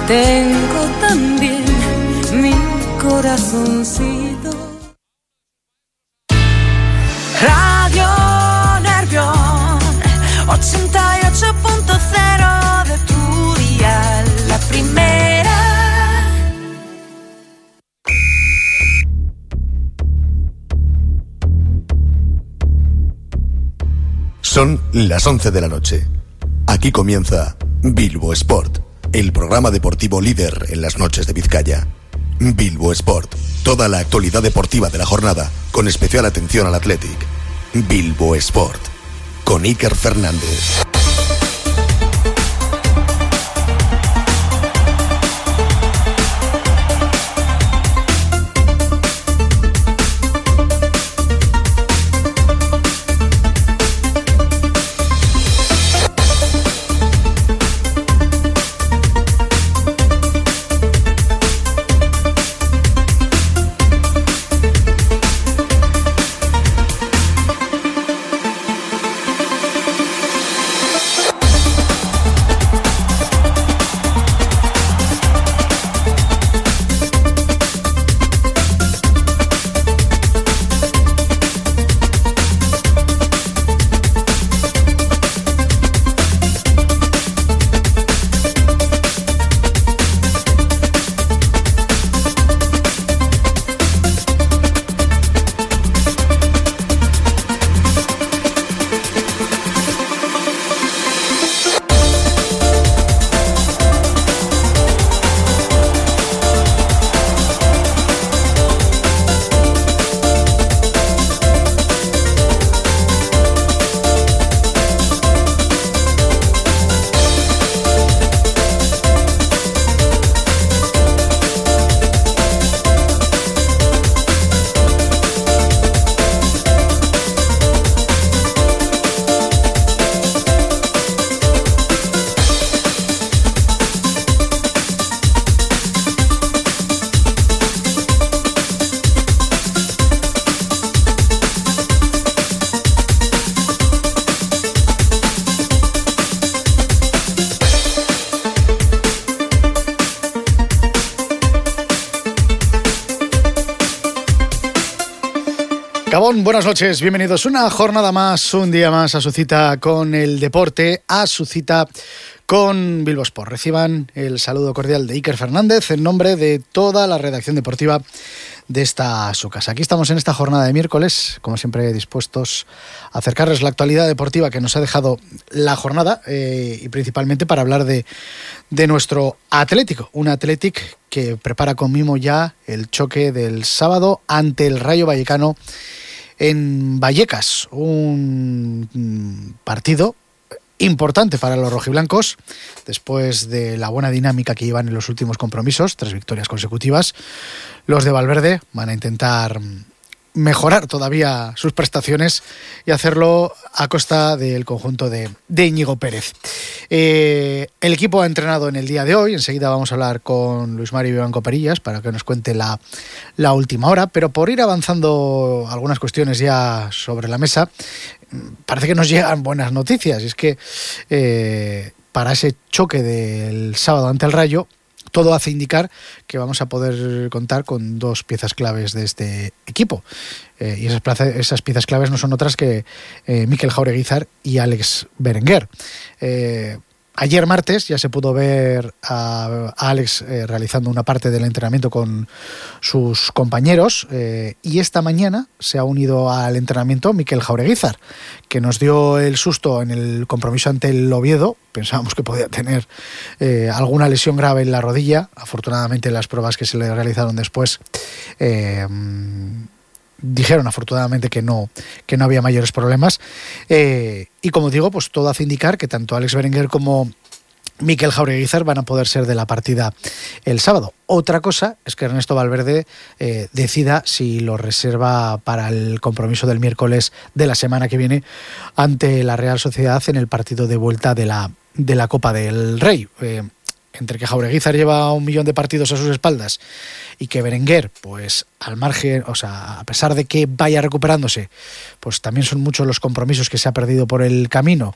tengo también mi corazoncito. Radio Nervión 88.0 de tu dial, la primera. Son las 11 de la noche. Aquí comienza Bilbo Sport, el programa deportivo líder en las noches de Vizcaya. Bilbo Sport, toda la actualidad deportiva de la jornada, con especial atención al Athletic. Bilbo Sport, con Iker Fernández. Gabón, buenas noches, bienvenidos una jornada más, un día más a su cita con el deporte, a su cita con Bilbo Sport. Reciban el saludo cordial de Iker Fernández en nombre de toda la redacción deportiva de esta su casa. Aquí estamos en esta jornada de miércoles, como siempre dispuestos a acercarles la actualidad deportiva que nos ha dejado la jornada y principalmente para hablar de nuestro Atlético, un Athletic que prepara con mimo ya el choque del sábado ante el Rayo Vallecano en Vallecas, un partido importante para los rojiblancos después de la buena dinámica que llevan en los últimos compromisos, 3 victorias consecutivas. Los de Valverde van a intentar mejorar todavía sus prestaciones y hacerlo a costa del conjunto de Íñigo Pérez. El equipo ha entrenado en el día de hoy. Enseguida vamos a hablar con Luis Mario Vivanco Perillas para que nos cuente la última hora, pero por ir avanzando algunas cuestiones ya sobre la mesa, parece que nos llegan buenas noticias. Y es que para ese choque del sábado ante el Rayo, todo hace indicar que vamos a poder contar con 2 piezas claves de este equipo. Y esas piezas claves no son otras que Mikel Jaureguizar y Alex Berenguer. Ayer martes ya se pudo ver a Alex realizando una parte del entrenamiento con sus compañeros y esta mañana se ha unido al entrenamiento Mikel Jaureguizar, que nos dio el susto en el compromiso ante el Oviedo. Pensábamos que podía tener alguna lesión grave en la rodilla. Afortunadamente las pruebas que se le realizaron después dijeron afortunadamente que no había mayores problemas y como digo, pues todo hace indicar que tanto Alex Berenguer como Mikel Jaureguizar van a poder ser de la partida el sábado. Otra cosa es que Ernesto Valverde decida si lo reserva para el compromiso del miércoles de la semana que viene ante la Real Sociedad en el partido de vuelta de la Copa del Rey. Entre que Jaureguizar lleva 1 millón de partidos a sus espaldas y que Berenguer, pues al margen, o sea, a pesar de que vaya recuperándose, pues también son muchos los compromisos que se ha perdido por el camino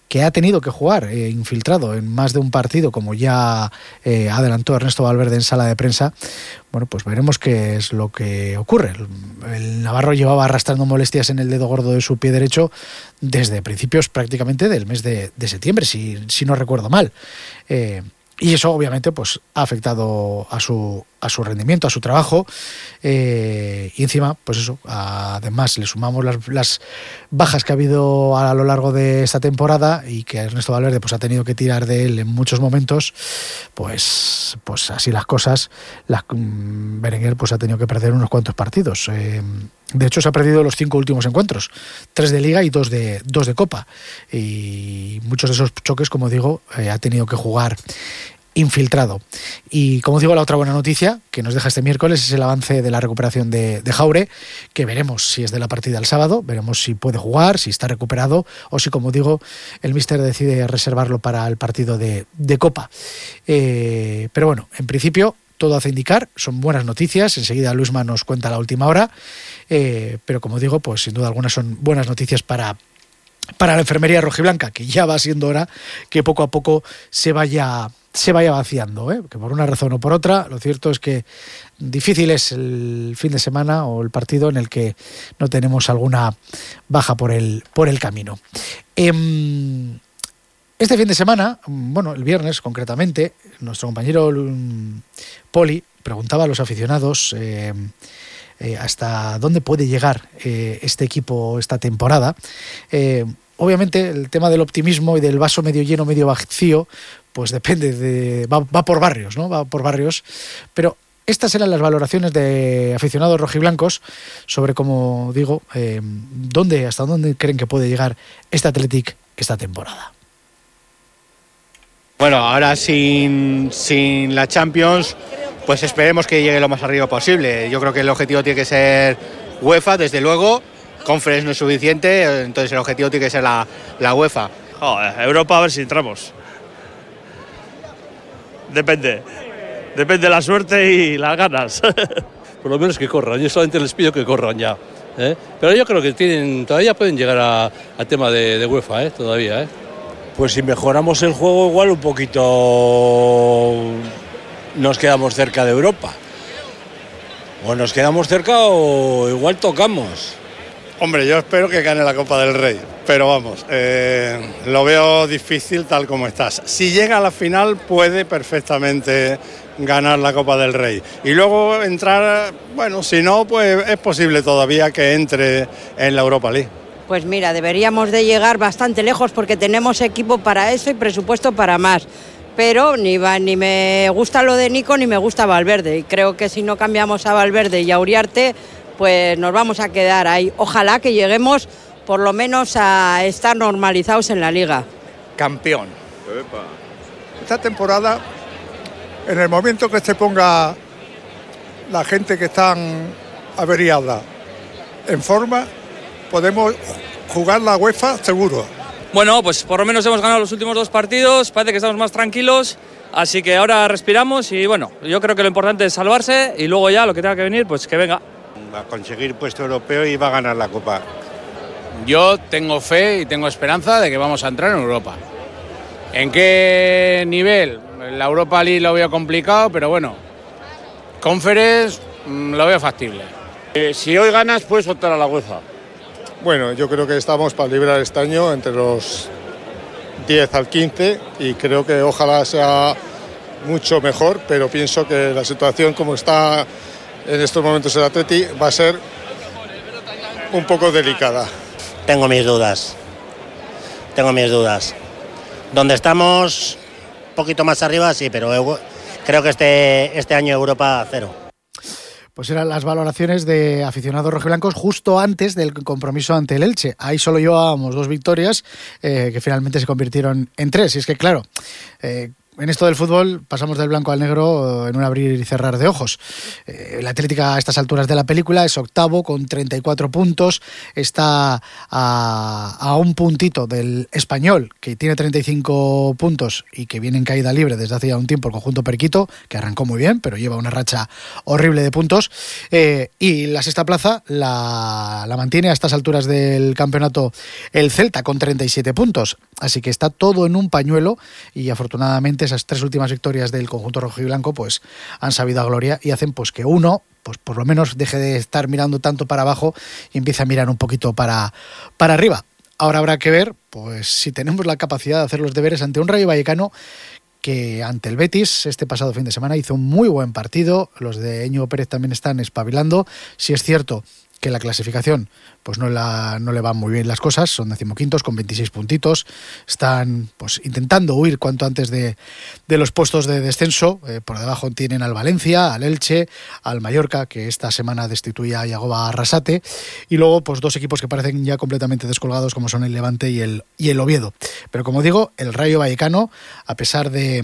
que ha tenido que jugar infiltrado en más de un partido, como ya adelantó Ernesto Valverde en sala de prensa. Bueno, pues veremos qué es lo que ocurre. El navarro llevaba arrastrando molestias en el dedo gordo de su pie derecho desde principios prácticamente del mes de septiembre, si no recuerdo mal. Y eso obviamente pues ha afectado a su rendimiento, a su trabajo, y encima pues eso, además le sumamos las bajas que ha habido a lo largo de esta temporada y que Ernesto Valverde pues ha tenido que tirar de él en muchos momentos, pues así las cosas. Berenguer pues ha tenido que perder unos cuantos partidos. De hecho se ha perdido los 5 últimos encuentros, 3 de Liga y 2 de Copa, y muchos de esos choques, como digo, ha tenido que jugar infiltrado. Y como digo, la otra buena noticia que nos deja este miércoles es el avance de la recuperación de Jaure, que veremos si es de la partida el sábado, veremos si puede jugar, si está recuperado o si, como digo, el míster decide reservarlo para el partido de Copa. Pero bueno, en principio todo hace indicar, son buenas noticias. Enseguida Luisma nos cuenta la última hora, pero como digo, pues sin duda alguna son buenas noticias para la enfermería rojiblanca, que ya va siendo hora que poco a poco se vaya vaciando, que por una razón o por otra. Lo cierto es que difícil es el fin de semana o el partido en el que no tenemos alguna baja por el camino. Este fin de semana, bueno, el viernes concretamente, nuestro compañero Poli preguntaba a los aficionados hasta dónde puede llegar este equipo esta temporada. Obviamente el tema del optimismo y del vaso medio lleno, medio vacío, pues depende va por barrios, ¿no? Va por barrios, pero estas eran las valoraciones de aficionados rojiblancos sobre, como digo, hasta dónde creen que puede llegar este Athletic esta temporada. Bueno, ahora sin la Champions, pues esperemos que llegue lo más arriba posible. Yo creo que el objetivo tiene que ser UEFA, desde luego. Conference no es suficiente, entonces el objetivo tiene que ser la UEFA. Europa, a ver si entramos. Depende de la suerte y las ganas. Por lo menos que corran, yo solamente les pido que corran ya. Pero yo creo que todavía pueden llegar a tema de UEFA, todavía. Pues si mejoramos el juego, igual un poquito nos quedamos cerca de Europa. O nos quedamos cerca o igual tocamos. Hombre, yo espero que gane la Copa del Rey, pero vamos, lo veo difícil tal como estás. Si llega a la final puede perfectamente ganar la Copa del Rey. Y luego entrar, bueno, si no, pues es posible todavía que entre en la Europa League. Pues mira, deberíamos de llegar bastante lejos porque tenemos equipo para eso y presupuesto para más. Pero ni me gusta lo de Nico ni me gusta Valverde. Y creo que si no cambiamos a Valverde y a Uriarte, pues nos vamos a quedar ahí. Ojalá que lleguemos por lo menos a estar normalizados en la Liga. Campeón. Esta temporada, en el momento que se ponga la gente que están averiada en forma, podemos jugar la UEFA seguro. Bueno, pues por lo menos hemos ganado los últimos 2 partidos, parece que estamos más tranquilos, así que ahora respiramos y bueno, yo creo que lo importante es salvarse y luego ya lo que tenga que venir, pues que venga. Va a conseguir puesto europeo y va a ganar la Copa. Yo tengo fe y tengo esperanza de que vamos a entrar en Europa. ¿En qué nivel? La Europa League lo veo complicado, pero bueno, Conference lo veo factible. Si hoy ganas, puedes optar a la UEFA. Bueno, yo creo que estamos para librar este año entre los 10 al 15 y creo que ojalá sea mucho mejor, pero pienso que la situación como está en estos momentos el Atleti va a ser un poco delicada. Tengo mis dudas. Donde estamos, un poquito más arriba, sí, pero creo que este año Europa 0. Pues eran las valoraciones de aficionados rojiblancos justo antes del compromiso ante el Elche. Ahí solo llevábamos 2 victorias que finalmente se convirtieron en 3. Y es que, claro, en esto del fútbol pasamos del blanco al negro en un abrir y cerrar de ojos. El Atlético a estas alturas de la película es octavo con 34 puntos, está a un puntito del Español, que tiene 35 puntos y que viene en caída libre desde hace ya un tiempo el conjunto periquito, que arrancó muy bien, pero lleva una racha horrible de puntos, y la sexta plaza la mantiene a estas alturas del campeonato el Celta con 37 puntos, así que está todo en un pañuelo, y afortunadamente esas 3 últimas victorias del conjunto rojiblanco pues han sabido a gloria y hacen pues que uno pues por lo menos deje de estar mirando tanto para abajo y empiece a mirar un poquito para arriba. Ahora habrá que ver pues si tenemos la capacidad de hacer los deberes ante un Rayo Vallecano que ante el Betis este pasado fin de semana hizo un muy buen partido. Los de Íñigo Pérez también están espabilando. Si es cierto que la clasificación pues no le van muy bien las cosas, son 15º con 26 puntitos, están pues intentando huir cuanto antes de los puestos de descenso. Por debajo tienen al Valencia, al Elche, al Mallorca, que esta semana destituye a Yagoba Arrasate, y luego pues 2 equipos que parecen ya completamente descolgados, como son el Levante y el Oviedo. Pero como digo, el Rayo Vallecano, a pesar de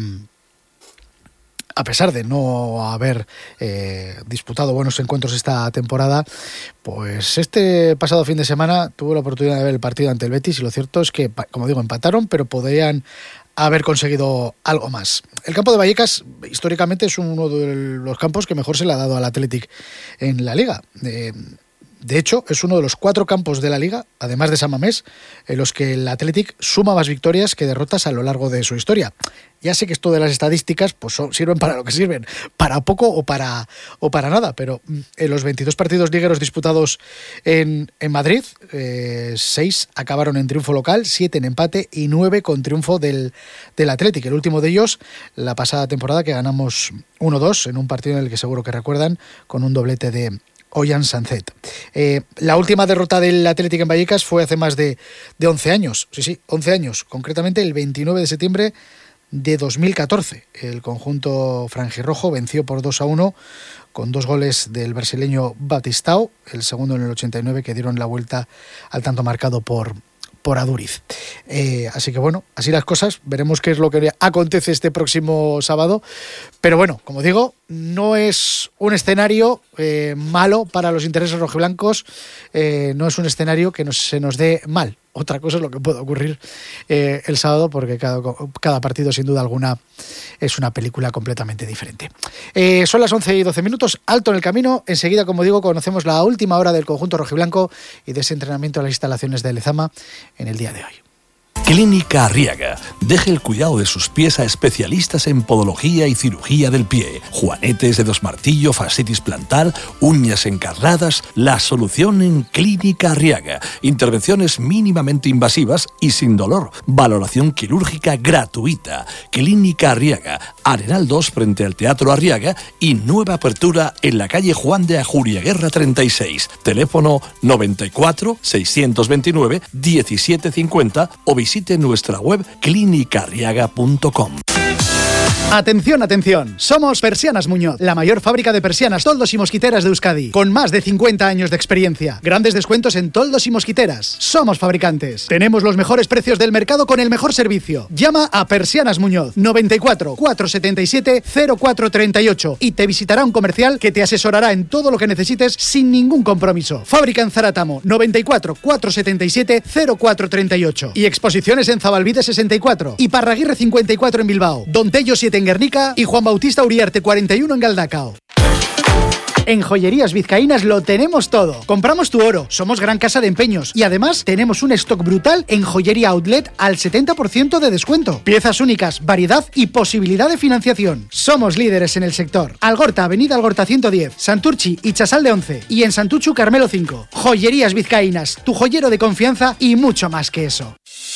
no haber disputado buenos encuentros esta temporada, pues este pasado fin de semana tuvo la oportunidad de ver el partido ante el Betis, y lo cierto es que, como digo, empataron, pero podrían haber conseguido algo más. El campo de Vallecas históricamente es uno de los campos que mejor se le ha dado al Athletic en la Liga. De hecho, es uno de los 4 campos de la Liga, además de San Mamés, en los que el Athletic suma más victorias que derrotas a lo largo de su historia. Ya sé que esto de las estadísticas pues sirven para lo que sirven, para poco o para nada, pero en los 22 partidos ligueros disputados en Madrid, 6 acabaron en triunfo local, 7 en empate y 9 con triunfo del Athletic. El último de ellos, la pasada temporada, que ganamos 1-2 en un partido en el que seguro que recuerdan, con un doblete de Ollán Sancet. La última derrota del Athletic en Vallecas fue hace más de 11 años. Sí, 11 años. Concretamente el 29 de septiembre de 2014. El conjunto franjirrojo venció por 2-1 con 2 goles del brasileño Batistao, el segundo en el 89, que dieron la vuelta al tanto marcado por Aduriz. Así que bueno, así las cosas. Veremos qué es lo que acontece este próximo sábado. Pero bueno, como digo, no es un escenario malo para los intereses rojiblancos, no es un escenario que se nos dé mal. Otra cosa es lo que puede ocurrir el sábado, porque cada partido, sin duda alguna, es una película completamente diferente. Son las 11:12, alto en el camino. Enseguida, como digo, conocemos la última hora del conjunto rojiblanco y de ese entrenamiento en las instalaciones de Lezama en el día de hoy. Clínica Arriaga. Deje el cuidado de sus pies a especialistas en podología y cirugía del pie. Juanetes, dedos martillo, fascitis plantar, uñas encarnadas. La solución en Clínica Arriaga. Intervenciones mínimamente invasivas y sin dolor. Valoración quirúrgica gratuita. Clínica Arriaga. Arenal 2 frente al Teatro Arriaga y nueva apertura en la calle Juan de Ajuriaguerra 36. Teléfono 94 629 1750 o visite nuestra web clinicarriaga.com. Atención, atención. Somos Persianas Muñoz, la mayor fábrica de persianas, toldos y mosquiteras de Euskadi, con más de 50 años de experiencia. Grandes descuentos en toldos y mosquiteras. Somos fabricantes. Tenemos los mejores precios del mercado con el mejor servicio. Llama a Persianas Muñoz 94 477 0438 y te visitará un comercial que te asesorará en todo lo que necesites sin ningún compromiso. Fábrica en Zaratamo 94 477 0438 y exposiciones en Zabalbide 64 y Parraguirre 54 en Bilbao, Don Tello 7 en Guernica y Juan Bautista Uriarte 41 en Galdacao. En Joyerías Vizcaínas lo tenemos todo. Compramos tu oro, somos gran casa de empeños y además tenemos un stock brutal en Joyería Outlet al 70% de descuento. Piezas únicas, variedad y posibilidad de financiación. Somos líderes en el sector. Algorta, Avenida Algorta 110, Santurchi y Chasal de 11 y en Santuchu Carmelo 5. Joyerías Vizcaínas, tu joyero de confianza y mucho más que eso.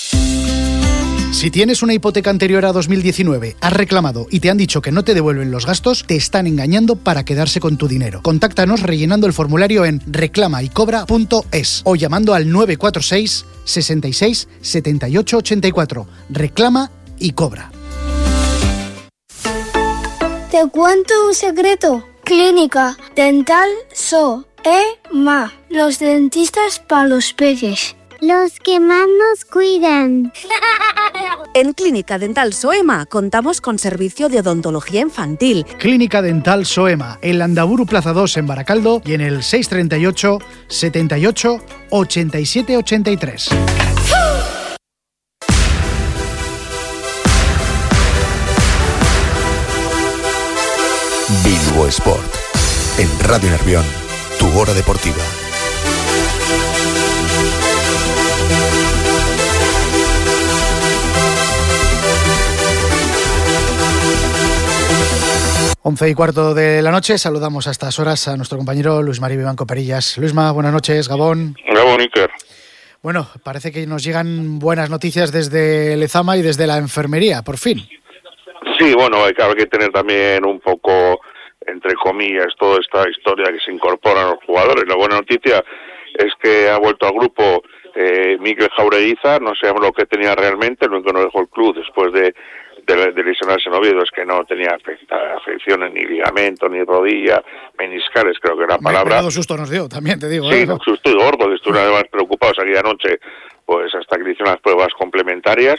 Si tienes una hipoteca anterior a 2019, has reclamado y te han dicho que no te devuelven los gastos, te están engañando para quedarse con tu dinero. Contáctanos rellenando el formulario en reclamaycobra.es o llamando al 946 66 78 84. Reclama y cobra. ¿Te cuento un secreto? Clínica Dental So. EMA. Los dentistas para los peques. Los que más nos cuidan. En Clínica Dental Soema contamos con servicio de odontología infantil. Clínica Dental Soema, en Landaburu Plaza 2 en Baracaldo y en el 638 78 87 83. Bilbo Sport. En Radio Nervión, tu hora deportiva. Once y cuarto de la noche, saludamos a estas horas a nuestro compañero Luis María Vivanco Perillas. Luisma, buenas noches, Gabón. Gabón, Iker. Bueno, parece que nos llegan buenas noticias desde Lezama y desde la enfermería, por fin. Sí, bueno, hay que tener también un poco, entre comillas, toda esta historia que se incorporan los jugadores. La buena noticia es que ha vuelto al grupo Mikel Jaureguiza, no sabemos lo que tenía realmente, lo que no dejó el club después de lesionarse en Oviedo, es que no tenía afecciones ni ligamento, ni rodilla, meniscales, creo que era la palabra. Menudo susto nos dio, también te digo. Sí, un susto gordo, que estuve además preocupados aquella noche, pues hasta que le hicieron las pruebas complementarias,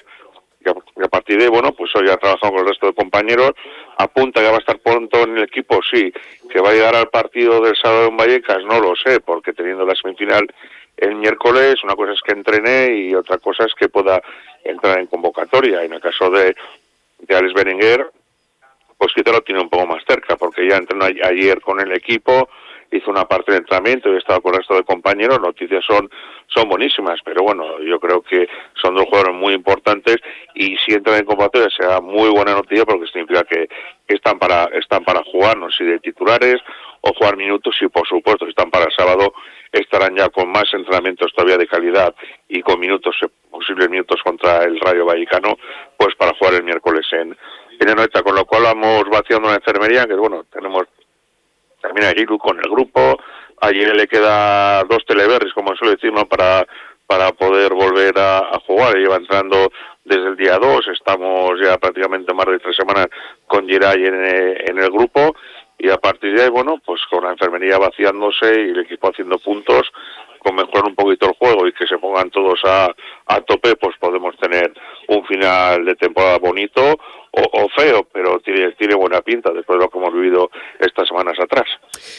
y a partir de ahí, bueno, pues hoy ha trabajado con el resto de compañeros, apunta que va a estar pronto en el equipo, sí, que va a llegar al partido del sábado en Vallecas, no lo sé, porque teniendo la semifinal el miércoles, una cosa es que entrene y otra cosa es que pueda entrar en convocatoria. En el caso de Alex Berenguer, pues quizá lo tiene un poco más cerca, porque ya entrenó ayer con el equipo, hizo una parte de entrenamiento y he estado con el resto de compañeros. Noticias son buenísimas, pero bueno, yo creo que son dos jugadores muy importantes y si entran en convocatoria será muy buena noticia, porque significa que están para jugar, no sé si de titulares o jugar minutos, y por supuesto si están para el sábado estarán ya con más entrenamientos todavía de calidad y con posibles minutos contra el Rayo Vallecano, pues para jugar el miércoles en Anoeta, con lo cual vamos vaciando la enfermería, que bueno, tenemos también a Giru con el grupo, ayer le queda 2 teleberries, como suele decir, ¿no? para poder volver a jugar, lleva entrando desde el día 2, estamos ya prácticamente más de 3 semanas con Giray en el grupo, y a partir de ahí, bueno, pues con la enfermería vaciándose y el equipo haciendo puntos, con mejorar un poquito el juego y que se pongan todos a tope, pues podemos tener un final de temporada bonito o feo, pero tiene buena pinta después de lo que hemos vivido estas semanas atrás.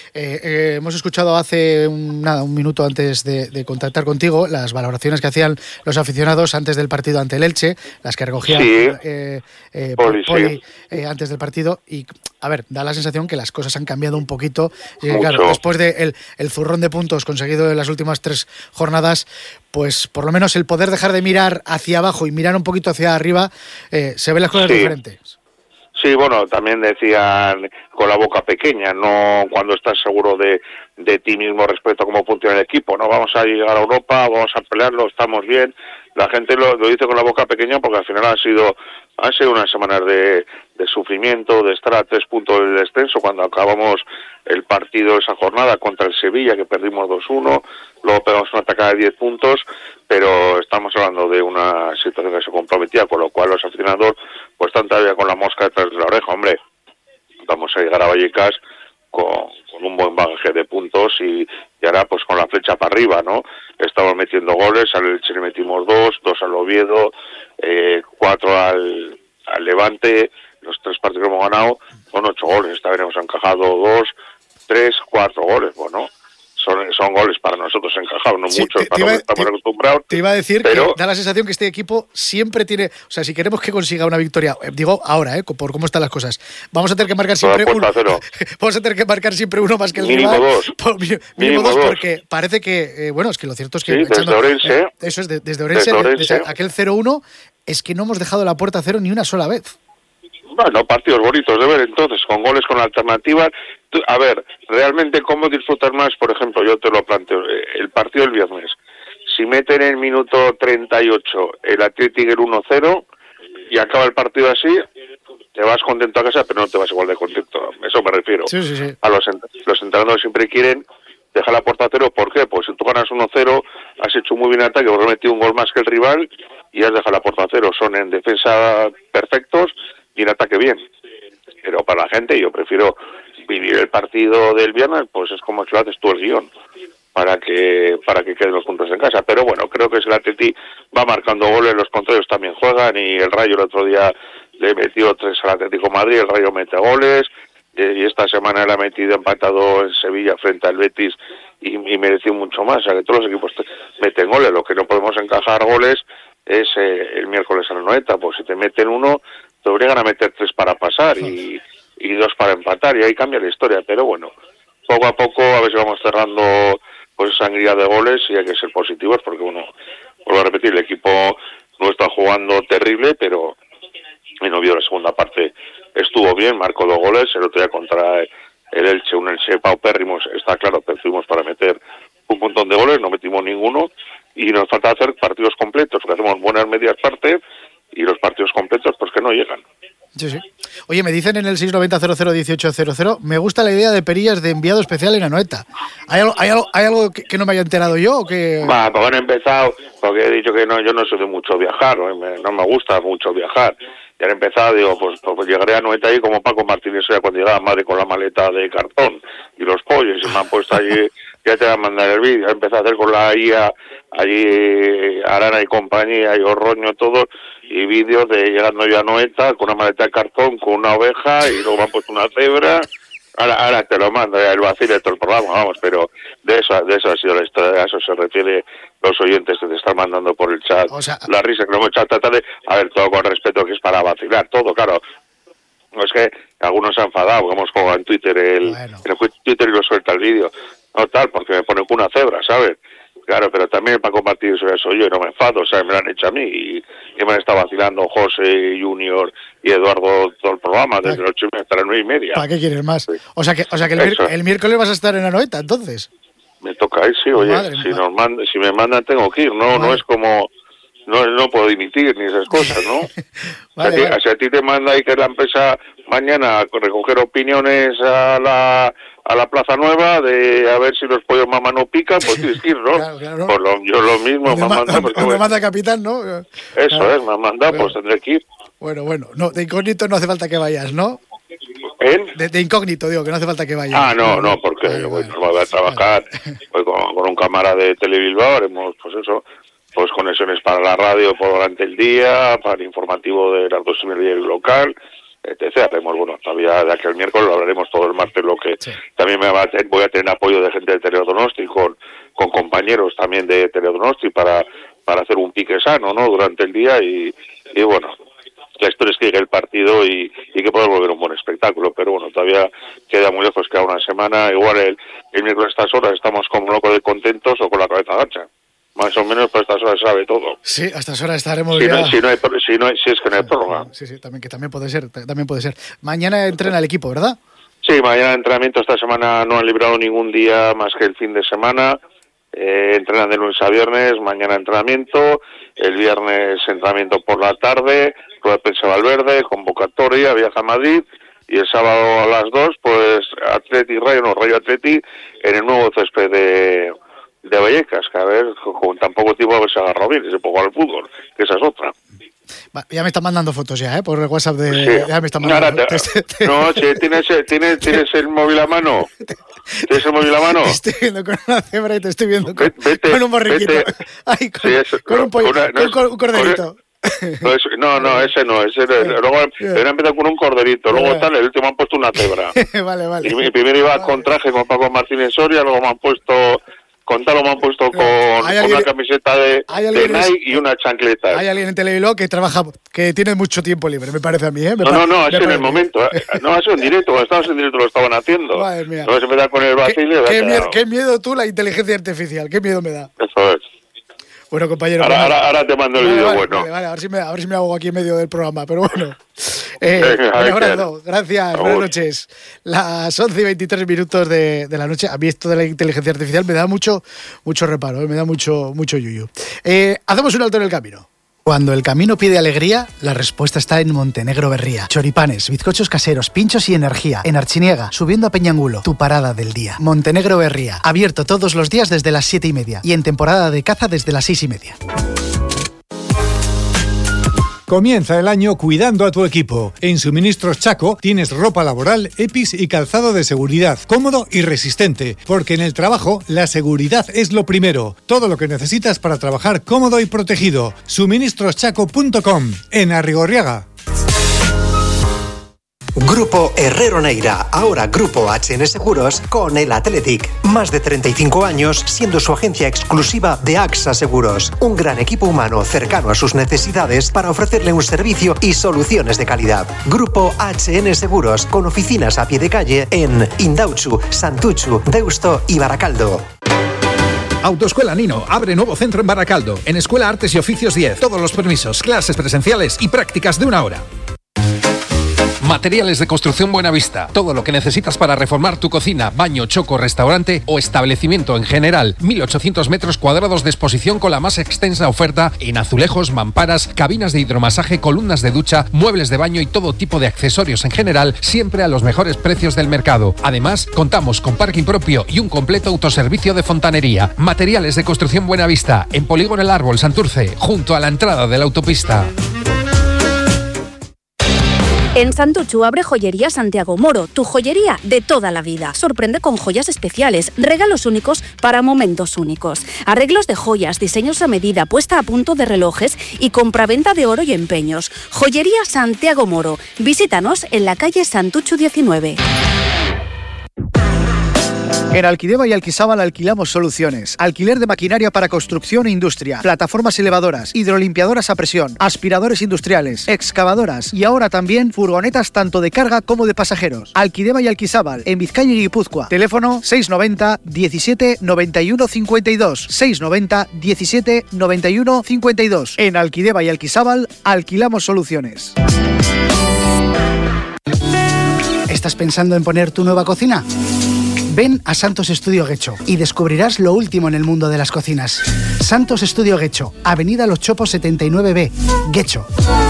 Hemos escuchado hace un minuto antes de contactar contigo las valoraciones que hacían los aficionados antes del partido ante el Elche, las que recogía Poli antes del partido, y a ver, da la sensación que las cosas han cambiado un poquito. Claro, después de el zurrón de puntos conseguido en las últimas 3 jornadas, pues por lo menos el poder dejar de mirar hacia abajo y mirar un poquito hacia arriba, se ven las cosas diferentes. Sí, bueno, también decían con la boca pequeña, no cuando estás seguro de ti mismo respecto a cómo funciona el equipo, no vamos a llegar a Europa, vamos a pelearlo, estamos bien. La gente lo dice con la boca pequeña porque al final han sido unas semanas de sufrimiento, de estar a 3 puntos del descenso cuando acabamos el partido de esa jornada contra el Sevilla, que perdimos 2-1, luego pegamos una atacada de 10 puntos, pero estamos hablando de una situación que se comprometía, con lo cual los aficionados pues están todavía con la mosca detrás de la oreja. Hombre, vamos a llegar a Vallecas con un buen bagaje de puntos y ahora pues con la flecha para arriba, ¿no? Estamos metiendo goles, al Elche le metimos 2 al Oviedo, 4 al Levante, los 3 partidos que hemos ganado son 8 goles, esta vez hemos encajado 2, 3, 4 goles, bueno, son goles para nosotros encajados, no muchos, para lo que estamos acostumbrados. Te iba a decir que da la sensación que este equipo siempre tiene, o sea, si queremos que consiga una victoria, digo ahora, por cómo están las cosas, vamos a tener que marcar siempre uno. Vamos a tener que marcar siempre uno más que el mínimo rival. Mínimo 2, porque parece que, bueno, es que lo cierto es que... Sí, desde Orense. Eso es, desde Orense, desde aquel 0-1, es que no hemos dejado la puerta a cero ni una sola vez. Bueno, partidos bonitos de ver entonces, con goles, con alternativas. A ver, realmente cómo disfrutar más, por ejemplo, yo te lo planteo, el partido del viernes. Si meten en el minuto 38 el Athletic el 1-0 y acaba el partido así, te vas contento a casa, pero no te vas igual de contento. Eso me refiero. Sí. A los entrenadores siempre quieren dejar la puerta a cero. ¿Por qué? Pues si tú ganas 1-0, has hecho muy bien ataque, has metido un gol más que el rival y has dejado la puerta a cero. Son en defensa perfectos y en ataque bien. Pero para la gente yo prefiero vivir el partido del viernes, pues es como si lo haces tú el guión. para que queden los puntos en casa. Pero bueno, creo que si el Atleti va marcando goles, los contrarios también juegan, y el Rayo el otro día le metió 3 al Atlético de Madrid, el Rayo mete goles, y esta semana le ha metido empatado en Sevilla frente al Betis y mereció mucho más. O sea, que todos los equipos meten goles. Lo que no podemos encajar goles es el miércoles a la Anoeta. Pues si te meten 1, te obligan a meter 3 para pasar y 2 para empatar, y ahí cambia la historia. Pero bueno, poco a poco a ver si vamos cerrando pues sangría de goles, y hay que ser positivos porque, bueno, vuelvo a repetir, el equipo no está jugando terrible, pero en obvio la segunda parte estuvo bien, marcó 2 goles, el otro día contra el Elche, un Elche paupérrimo, está claro, pero tuvimos para meter un montón de goles, no metimos ninguno, y nos falta hacer partidos completos, porque hacemos buenas medias partes, y los partidos completos pues que no llegan. Sí, sí. Oye, me dicen en el 690-00-1800, me gusta la idea de Perillas de enviado especial en Anoeta. ¿Hay algo que no me haya enterado yo? ¿O que... Pues han empezado, porque he dicho que no, yo no soy de mucho viajar, no me gusta mucho viajar. Y han empezado, digo, pues llegaré a Anoeta ahí como Paco Martínez cuando llegaba Madrid con la maleta de cartón y los pollos, y me han puesto allí, ya te van a mandar el vídeo. He empezado a hacer con la IA, allí Arana y compañía, y Orroño, todos, y vídeos de llegando yo a Anoeta con una maleta de cartón, con una oveja, y luego me han puesto una cebra. Ahora te lo mando, el vacío de todo el programa, vamos, pero de eso ha sido la historia, a eso se refiere los oyentes que te están mandando por el chat. O sea, la risa que no hemos echado tratar de, a ver, todo con respeto, que es para vacilar, todo, claro. No es que algunos se han enfadado, hemos jugado en Twitter, en Twitter y lo suelta el vídeo. No tal, porque me pone con una cebra, ¿sabes? Claro, pero también para compartir eso yo, y no me enfado, o sea, me lo han hecho a mí, y me han estado vacilando José, Junior y Eduardo todo el programa, desde las 8:30 hasta las 9:30. ¿Para qué quieres más? Sí. O sea que el miércoles vas a estar en Anoeta, entonces. Me toca ir, sí, oye, si me mandan tengo que ir, no es como... No puedo dimitir ni esas cosas, ¿no? Vale. Si a ti te manda ahí que la empresa mañana recoger opiniones a la Plaza Nueva de a ver si los pollos mamá no pican, pues tienes que ir, ¿no? Claro. Pues yo lo mismo, me han mandado. Me manda capitán, ¿no? Eso es, me han mandado, pues tendré que ir. Bueno, no, de incógnito no hace falta que vayas, ¿no? De incógnito, digo, que no hace falta que vayas. No, porque voy a trabajar, voy con un cámara de Telebilbao, haremos, pues eso, pues conexiones para la radio por durante el día, para el informativo de las 2:30 local, etc. Haremos, bueno, todavía de aquel miércoles lo hablaremos todo el martes, lo que también voy a tener apoyo de gente de Teledonosti, con compañeros también de Teledonosti para hacer un pique sano, ¿no?, durante el día, y bueno, la historia es que llegue el partido y que pueda volver un buen espectáculo, pero bueno, todavía queda muy lejos, queda una semana, igual el miércoles a estas horas estamos como locos de contentos o con la cabeza gacha. Más o menos, por estas horas sabe todo. Sí, a estas horas estaremos si ya... Si es que no hay prórroga. Sí, también puede ser. Mañana entrena el equipo, ¿verdad? Sí, mañana entrenamiento. Esta semana no han librado ningún día más que el fin de semana. Entrenan de lunes a viernes, mañana entrenamiento, el viernes entrenamiento por la tarde, rueda de prensa Valverde, convocatoria, viaja a Madrid, y el sábado a las 2, pues Rayo Atleti en el nuevo césped de Vallecas, que a ver, con tan poco tiempo a ver si agarró bien, ese poco al fútbol, que esa es otra. Ya me están mandando fotos por el WhatsApp de... Sí. Ya me están mandando No, ¿tienes el móvil a mano? ¿Tienes el móvil a mano? Te estoy viendo con una cebra y te estoy viendo con un borriquito. Ay, con un pollo, con un corderito. No, ese no. Luego han empezado con un corderito, luego el último han puesto una cebra. Vale. Y primero iba con traje con Paco Martínez Soria, luego me han puesto... con una camiseta de Nike y una chancleta. Hay alguien en Televiló que trabaja, que tiene mucho tiempo libre, me parece a mí, ¿eh? No, es en el momento. No, ha sido en directo, cuando estábamos en directo lo estaban haciendo. Madre mía. No se me da con el vacío. Qué miedo tú, la inteligencia artificial, qué miedo me da. Eso es. Bueno, compañero. Ahora te mando el vídeo bueno. Vale, a ver si me hago aquí en medio del programa, pero bueno. Un abrazo, gracias, buenas noches. Las 11:23 de la noche. A mí esto de la inteligencia artificial me da mucho reparo, me da mucho yuyu. Hacemos un alto en el camino. Cuando el camino pide alegría, la respuesta está en Montenegro Berría. Choripanes, bizcochos caseros, pinchos y energía. En Archiniega, subiendo a Peñangulo, tu parada del día. Montenegro Berría, abierto todos los días desde las 7:30 y en temporada de caza desde las 6:30. Comienza el año cuidando a tu equipo. En Suministros Chaco tienes ropa laboral, EPIs y calzado de seguridad, cómodo y resistente, porque en el trabajo la seguridad es lo primero. Todo lo que necesitas para trabajar cómodo y protegido. Suministroschaco.com, en Arrigorriaga. Grupo Herrero Neira, ahora Grupo HN Seguros con el Athletic. Más de 35 años siendo su agencia exclusiva de AXA Seguros. Un gran equipo humano cercano a sus necesidades para ofrecerle un servicio y soluciones de calidad. Grupo HN Seguros con oficinas a pie de calle en Indauchu, Santuchu, Deusto y Baracaldo. Autoescuela Nino abre nuevo centro en Baracaldo. En Escuela Artes y Oficios 10. Todos los permisos, clases presenciales y prácticas de 1 hora. Materiales de Construcción Buenavista. Todo lo que necesitas para reformar tu cocina, baño, choco, restaurante o establecimiento en general. 1.800 metros cuadrados de exposición con la más extensa oferta en azulejos, mamparas, cabinas de hidromasaje, columnas de ducha, muebles de baño y todo tipo de accesorios en general, siempre a los mejores precios del mercado. Además, contamos con parking propio y un completo autoservicio de fontanería. Materiales de Construcción Buenavista. En Polígono El Árbol, Santurce, junto a la entrada de la autopista. En Santuchu abre Joyería Santiago Moro, tu joyería de toda la vida. Sorprende con joyas especiales, regalos únicos para momentos únicos. Arreglos de joyas, diseños a medida, puesta a punto de relojes y compraventa de oro y empeños. Joyería Santiago Moro. Visítanos en la calle Santuchu 19. En Alquideva y Alquisábal alquilamos soluciones. Alquiler de maquinaria para construcción e industria, plataformas elevadoras, hidrolimpiadoras a presión, aspiradores industriales, excavadoras y ahora también furgonetas tanto de carga como de pasajeros. Alquideva y Alquisábal, en Vizcaya y Guipúzcoa. Teléfono 690 17 91 52. 690 17 91 52. En Alquideva y Alquisábal alquilamos soluciones. ¿Estás pensando en poner tu nueva cocina? Ven a Santos Estudio Guecho y descubrirás lo último en el mundo de las cocinas. Santos Estudio Guecho, Avenida Los Chopos 79B, Guecho.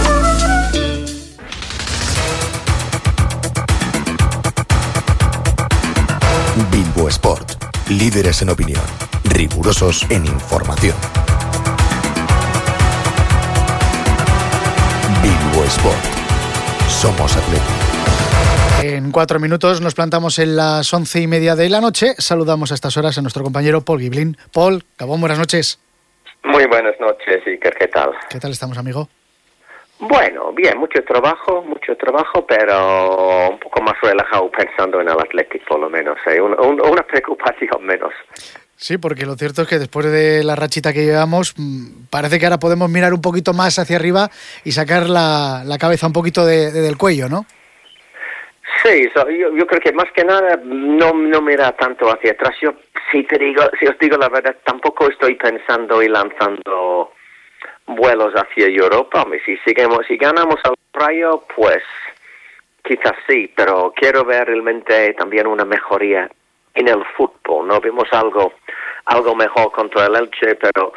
Bilbo Sport, líderes en opinión, rigurosos en información. Bilbo Sport, somos Atlético. En 4 minutos nos plantamos en las 11:30 de la noche. Saludamos a estas horas a nuestro compañero Paul Giblin. Paul, Gabón, buenas noches. Muy buenas noches, Iker, ¿qué tal? ¿Qué tal estamos, amigo? Bueno, bien, mucho trabajo, pero un poco más relajado pensando en el Athletic, por lo menos, una preocupación menos. Sí, porque lo cierto es que después de la rachita que llevamos, parece que ahora podemos mirar un poquito más hacia arriba y sacar la cabeza un poquito del cuello, ¿no? Sí, yo creo que más que nada no mira tanto hacia atrás. Yo, si os digo la verdad, tampoco estoy pensando y lanzando vuelos hacia Europa. Si ganamos al Rayo, pues quizás sí, pero quiero ver realmente también una mejoría en el fútbol. No vimos algo mejor contra el Elche, pero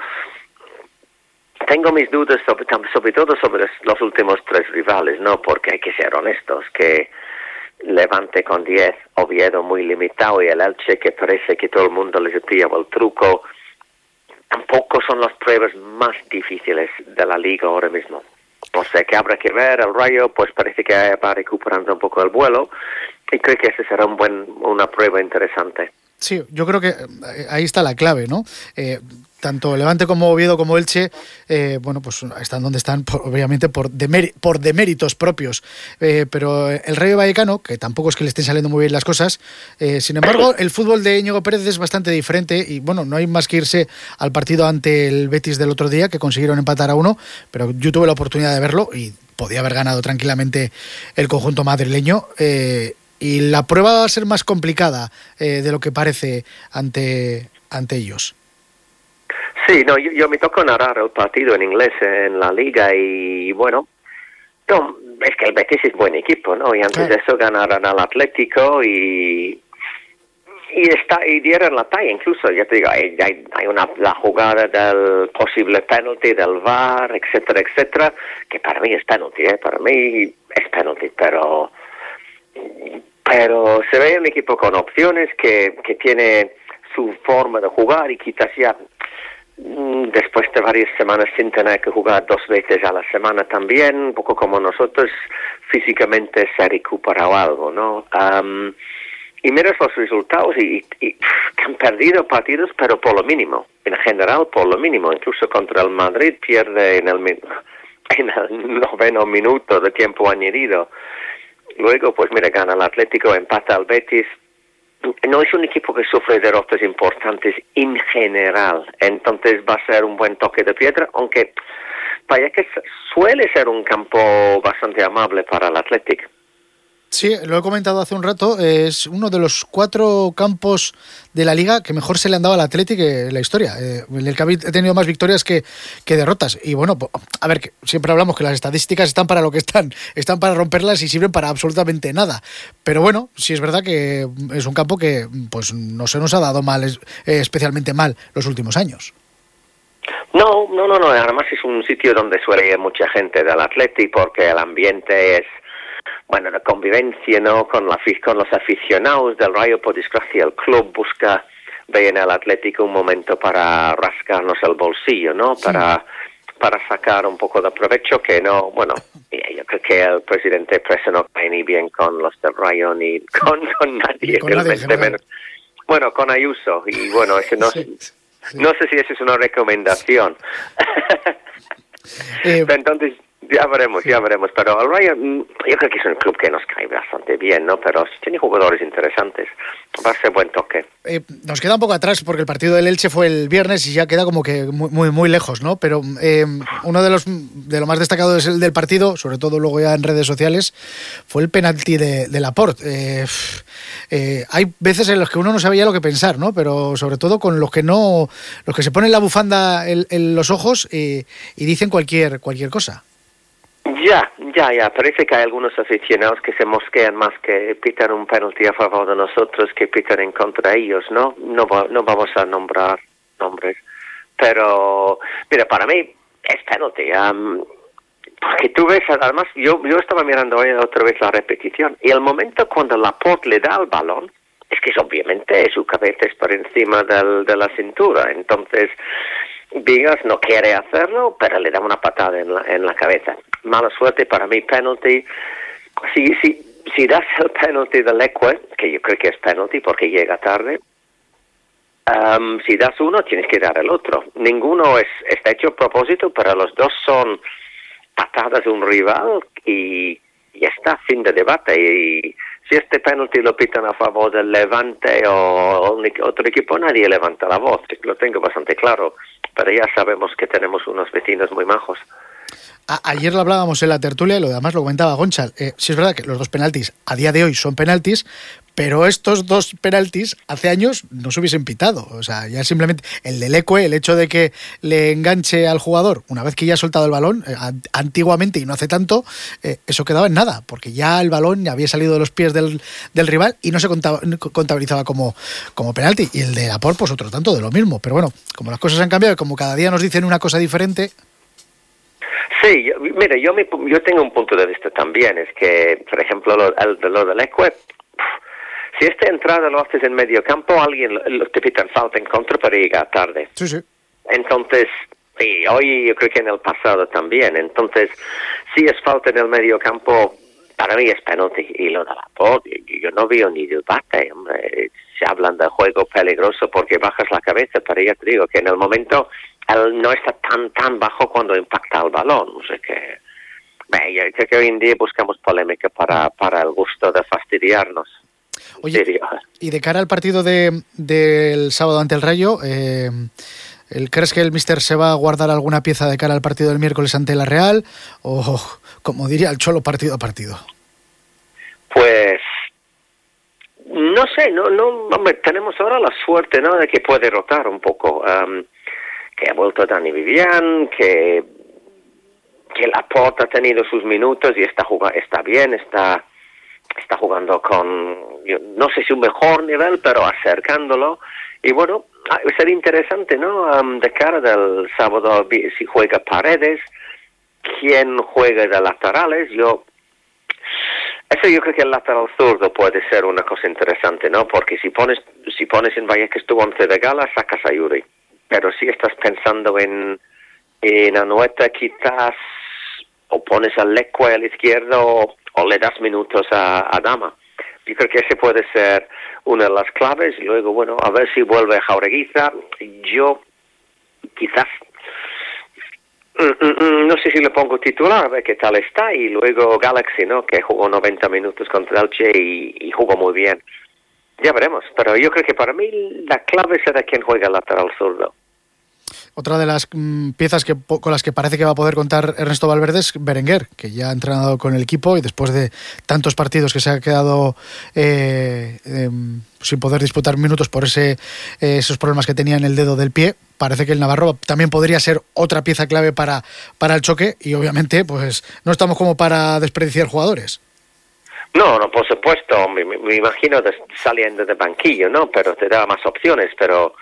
tengo mis dudas sobre todo sobre los últimos 3 rivales, ¿no? Porque hay que ser honestos, que Levante con 10, Oviedo muy limitado y el Elche que parece que todo el mundo les pillaba el truco. Tampoco son las pruebas más difíciles de la liga ahora mismo. O sea que habrá que ver. El Rayo pues parece que va recuperando un poco el vuelo y creo que ese será una prueba interesante. Sí, yo creo que ahí está la clave, ¿no? Tanto Levante como Oviedo como Elche, pues están donde están, obviamente por deméritos propios. Pero el Rayo Vallecano, que tampoco es que le estén saliendo muy bien las cosas, sin embargo, el fútbol de Íñigo Pérez es bastante diferente y, bueno, no hay más que irse al partido ante el Betis del otro día, que consiguieron empatar a 1, pero yo tuve la oportunidad de verlo y podía haber ganado tranquilamente el conjunto madrileño. Y la prueba va a ser más complicada de lo que parece ante ellos. Sí, no, yo me tocó narrar el partido en inglés en la liga y bueno, no, es que el Betis es buen equipo, ¿no? Y antes de eso ganaron al Atlético y dieron la talla, incluso, ya te digo, hay la jugada del posible penalti, del VAR, etcétera, que para mí es penalti, pero se ve un equipo con opciones que tiene su forma de jugar y quizás ya después de varias semanas sin tener que jugar 2 veces a la semana también, un poco como nosotros, físicamente se ha recuperado algo, ¿no? Y miras los resultados y han perdido partidos, pero por lo mínimo, en general por lo mínimo, incluso contra el Madrid pierde en el 9º minuto de tiempo añadido. Luego, pues mira, gana el Atlético, empata al Betis. No es un equipo que sufre derrotas importantes en general, entonces va a ser un buen toque de piedra, aunque vaya que suele ser un campo bastante amable para el Atlético. Sí, lo he comentado hace un rato, es uno de los 4 campos de la Liga que mejor se le han dado al Athletic en la historia, en el que ha tenido más victorias que derrotas. Y bueno, a ver, que siempre hablamos que las estadísticas están para lo que están para romperlas y sirven para absolutamente nada. Pero bueno, sí es verdad que es un campo que pues no se nos ha dado mal, especialmente mal los últimos años. No, además es un sitio donde suele ir mucha gente del Athletic porque el ambiente es, bueno, de convivencia, ¿no? Con los aficionados del Rayo. Por desgracia, el club busca ver en el Atlético un momento para rascarnos el bolsillo, ¿no? Sí. Para sacar un poco de provecho, que no, bueno, yo creo que el presidente Presa no cae ni bien con los del Rayo ni con nadie. Menos. Bueno, con Ayuso, y bueno, ese no, sí. No sé si esa es una recomendación. Entonces, ya veremos, pero el Rayo, yo creo que es un club que nos cae bastante bien, ¿no? Pero si tiene jugadores interesantes, va a ser buen toque. Nos queda un poco atrás porque el partido del Elche fue el viernes y ya queda como que muy lejos, ¿no? Pero uno de lo más destacado del partido, sobre todo luego ya en redes sociales, fue el penalti de Laporte. Hay veces en los que uno no sabía lo que pensar, ¿no? Pero sobre todo con los que se ponen la bufanda en los ojos y dicen cualquier cosa. Ya, parece que hay algunos aficionados que se mosquean más que pitan un penalti a favor de nosotros que pitan en contra de ellos, ¿no? No vamos a nombrar nombres, pero mira, para mí es penalti, porque tú ves, además, yo estaba mirando hoy otra vez la repetición, y el momento cuando Laporte le da el balón, es que obviamente su cabeza es por encima de la cintura, entonces Vigas no quiere hacerlo, pero le da una patada en la cabeza. Mala suerte para mí, penalty. Si das el penalty de Leque, que yo creo que es penalty porque llega tarde, si das uno tienes que dar el otro. Ninguno está hecho a propósito, pero los dos son patadas de un rival y ya está, fin de debate. Y si este penalty lo pitan a favor del Levante o otro equipo, nadie levanta la voz. Lo tengo bastante claro. Pero ya sabemos que tenemos unos vecinos muy majos. Ayer lo hablábamos en la tertulia y además lo comentaba Gonchal. Sí es verdad que los 2 penaltis a día de hoy son penaltis, pero estos 2 penaltis hace años no se hubiesen pitado. O sea, ya simplemente el de Leque, el hecho de que le enganche al jugador una vez que ya ha soltado el balón, antiguamente y no hace tanto, eso quedaba en nada, porque ya el balón ya había salido de los pies del rival y no se contabilizaba como penalti. Y el de Laporte, pues otro tanto de lo mismo. Pero bueno, como las cosas han cambiado y como cada día nos dicen una cosa diferente. Sí, mira, yo tengo un punto de vista también, es que, por ejemplo, lo de Leque, si esta entrada lo haces en medio campo, alguien te pitan falta en contra para llegar tarde. Sí. Entonces, y hoy yo creo que en el pasado también, entonces, si es falta en el medio campo, para mí es penalti. Y lo de Laporte, yo no veo ni debate, hombre. Se hablan de juego peligroso porque bajas la cabeza, pero ya te digo que en el momento él no está tan bajo cuando impacta el balón. O sea que, yo creo que hoy en día buscamos polémica para el gusto de fastidiarnos. Oye, y de cara al partido del sábado ante el Rayo, ¿crees que el míster se va a guardar alguna pieza de cara al partido del miércoles ante la Real? O, como diría el Cholo, partido a partido. Pues no sé, no, hombre, tenemos ahora la suerte, ¿no?, de que puede rotar un poco, que ha vuelto Dani Vivian, que Laporte ha tenido sus minutos y está bien, está jugando con, no sé si un mejor nivel, pero acercándolo. Y bueno, sería interesante, ¿no?, de cara del sábado, si juega Paredes, quién juega de laterales. Yo creo que el lateral zurdo puede ser una cosa interesante, ¿no? Porque si pones en Vallecas tu 11 de gala, sacas a Yuri. pero si estás pensando en Anoeta, quizás o pones a Leque al izquierdo o le das minutos a Dama. Yo creo que ese puede ser una de las claves. Y luego, bueno, a ver si vuelve Jaureguiza. Yo quizás no sé si le pongo titular, a ver qué tal está. Y luego Galaxy, ¿no? Que jugó 90 minutos contra Elche y jugó muy bien. Ya veremos, pero yo creo que para mí la clave será quién juega lateral zurdo. Otra de las piezas con las que parece que va a poder contar Ernesto Valverde es Berenguer, que ya ha entrenado con el equipo y después de tantos partidos que se ha quedado sin poder disputar minutos por esos problemas que tenía en el dedo del pie, parece que el navarro también podría ser otra pieza clave para el choque y obviamente pues no estamos como para desperdiciar jugadores. No, por supuesto, me imagino saliendo de banquillo, ¿no? Pero te da más opciones, pero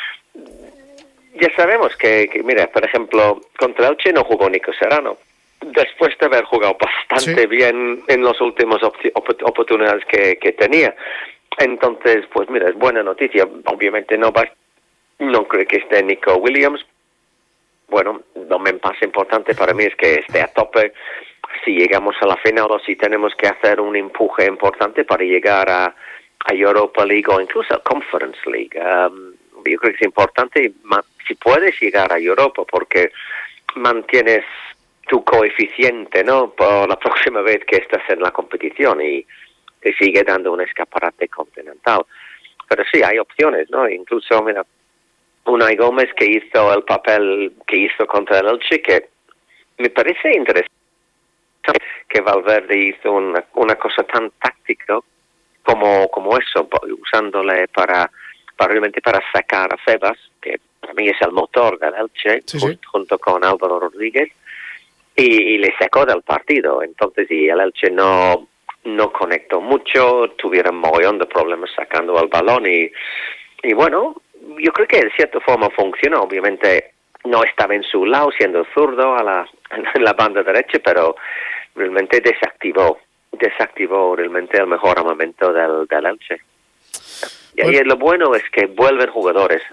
ya sabemos que mira, por ejemplo, contra Elche no jugó Nico Serrano, después de haber jugado bastante bien en las últimas oportunidades que tenía. Entonces, pues mira, es buena noticia. Obviamente no creo que esté Nico Williams. Bueno, lo más importante para mí es que esté a tope. Si llegamos a la final o si tenemos que hacer un empuje importante para llegar a Europa League o incluso a Conference League. Yo creo que es importante si puedes llegar a Europa porque mantienes tu coeficiente, ¿no? Por la próxima vez que estás en la competición y te sigue dando un escaparate continental. Pero sí, hay opciones, ¿no? Incluso, mira, Unai Gómez que hizo el papel que hizo contra el Elche, que me parece interesante que Valverde hizo una cosa tan táctica como eso, usándole para realmente para sacar a Febas, que para mí es el motor del Elche, junto con Álvaro Rodríguez, y le sacó del partido. Entonces, y el Elche no conectó mucho, tuvieron un mogollón de problemas sacando el balón y bueno, yo creo que de cierta forma funcionó. Obviamente no estaba en su lado siendo zurdo en la banda derecha, pero realmente desactivó realmente el mejor armamento del Elche. Y ahí lo bueno es que vuelven jugadores,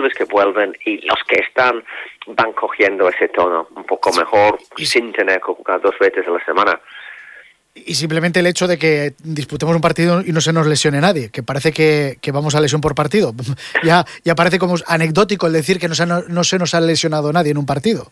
y los que están van cogiendo ese tono un poco mejor sin tener que jugar 2 veces a la semana. Y simplemente el hecho de que disputemos un partido y no se nos lesione nadie, que parece que vamos a lesión por partido. Ya parece como anecdótico el decir que no se nos ha lesionado nadie en un partido.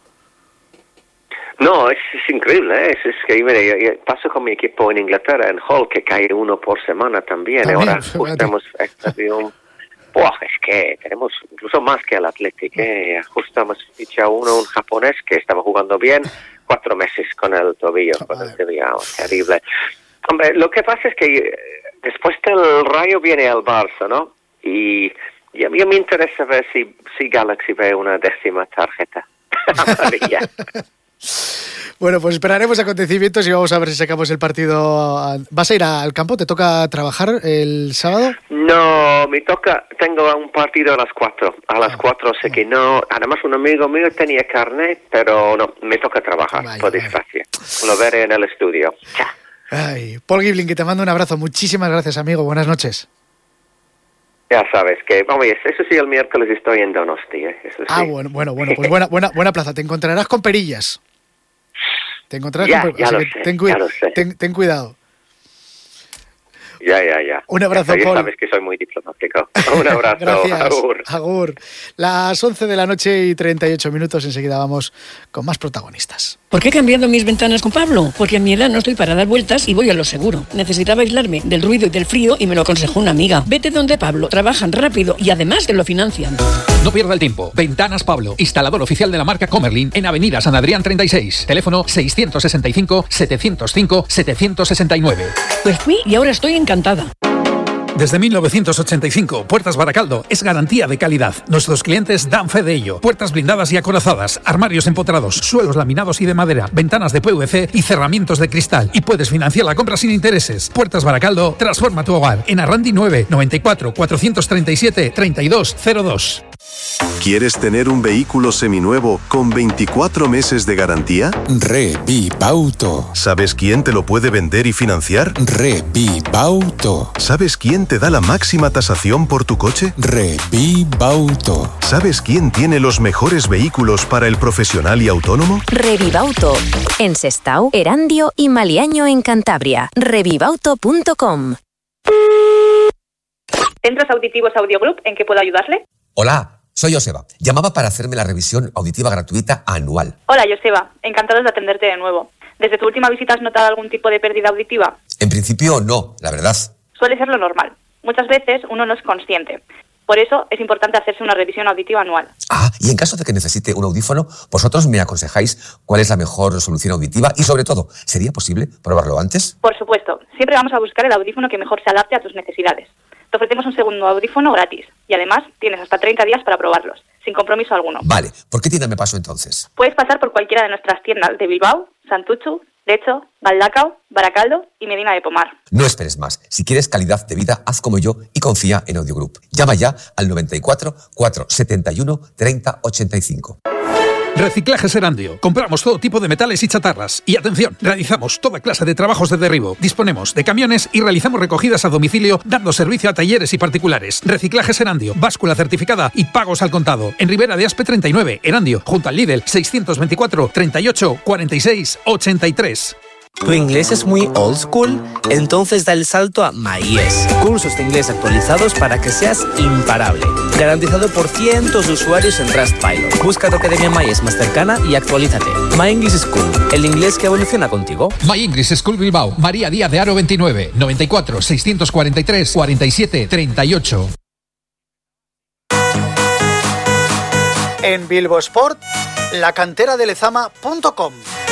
No, es increíble, ¿eh? Es que mire, yo paso con mi equipo en Inglaterra, en Hull, que cae uno por semana también. Ahora ajustamos es que tenemos incluso más que el Athletic, ¿eh? Justo hemos fichado un japonés que estaba jugando bien, 4 meses con el tobillo, con el Sevilla, terrible. Hombre, lo que pasa es que después del Rayo viene el Barça, ¿no? Y a mí me interesa ver si Galaxy ve una 10ª tarjeta amarilla. Bueno, pues esperaremos acontecimientos y vamos a ver si sacamos el partido. ¿Vas a ir al campo? ¿Te toca trabajar el sábado? No, tengo un partido a las 4. A las 4 sé que no. Además, un amigo mío tenía carnet, pero no, me toca trabajar, por desgracia. Lo veré en el estudio. Chao. Ay, Paul Gibling, que te mando un abrazo. Muchísimas gracias, amigo. Buenas noches. Ya sabes que, vamos, eso sí, el miércoles estoy en Donosti, eso sí. Bueno, pues buena plaza. Te encontrarás con perillas. Te encontrarás con perillas. Ten cuidado. Ya. Un abrazo, Paul. Paul. Sabes que soy muy diplomático. Un abrazo. Gracias. Agur. Las 11 de la noche y 38 minutos. Enseguida vamos con más protagonistas. ¿Por qué he cambiado mis ventanas con Pablo? Porque a mi edad no estoy para dar vueltas y voy a lo seguro. Necesitaba aislarme del ruido y del frío y me lo aconsejó una amiga. Vete donde Pablo. Trabajan rápido y además te lo financian. No pierda el tiempo. Ventanas Pablo, instalador oficial de la marca Comerlin en Avenida San Adrián 36. Teléfono 665-705-769. Pues fui y ahora estoy encantada. Desde 1985, Puertas Baracaldo es garantía de calidad. Nuestros clientes dan fe de ello. Puertas blindadas y acorazadas, armarios empotrados, suelos laminados y de madera, ventanas de PVC y cerramientos de cristal. Y puedes financiar la compra sin intereses. Puertas Baracaldo, transforma tu hogar. En Arrandi 9 94 437 3202. ¿Quieres tener un vehículo seminuevo con 24 meses de garantía? Revipauto. ¿Sabes quién te lo puede vender y financiar? Revipauto. ¿Sabes quién te da la máxima tasación por tu coche? Revipauto. ¿Sabes quién tiene los mejores vehículos para el profesional y autónomo? Revivauto. En Sestao, Erandio y Maliaño en Cantabria. Revivauto.com. Centros Auditivos Audiogroup, ¿en qué puedo ayudarle? Hola, soy Joseba. Llamaba para hacerme la revisión auditiva gratuita anual. Hola, Joseba. Encantados de atenderte de nuevo. ¿Desde tu última visita has notado algún tipo de pérdida auditiva? En principio no, la verdad. Suele ser lo normal. Muchas veces uno no es consciente. Por eso es importante hacerse una revisión auditiva anual. Ah, y en caso de que necesite un audífono, vosotros me aconsejáis cuál es la mejor solución auditiva y, sobre todo, ¿sería posible probarlo antes? Por supuesto. Siempre vamos a buscar el audífono que mejor se adapte a tus necesidades. Te ofrecemos un segundo audífono gratis y además tienes hasta 30 días para probarlos, sin compromiso alguno. Vale, ¿por qué tienda me paso entonces? Puedes pasar por cualquiera de nuestras tiendas de Bilbao, Santuchu, Lecho, Galdacao, Baracaldo y Medina de Pomar. No esperes más. Si quieres calidad de vida, haz como yo y confía en Audiogroup. Llama ya al 94 471 30 85. Reciclajes Erandio. Compramos todo tipo de metales y chatarras. Y atención, realizamos toda clase de trabajos de derribo. Disponemos de camiones y realizamos recogidas a domicilio, dando servicio a talleres y particulares. Reciclajes Erandio. Báscula certificada y pagos al contado. En Ribera de Aspe 39, Erandio, junto al Lidl, 624 38 46 83. ¿Tu inglés es muy old school? Entonces da el salto a MyES. Cursos de inglés actualizados para que seas imparable. Garantizado por cientos de usuarios en Trustpilot. Busca tu academia MyES más cercana y actualízate. My English School. El inglés que evoluciona contigo. My English School Bilbao. María Díaz de Haro 29. 94 643 47 38. En Bilbo Sport, la cantera de Lezama.com.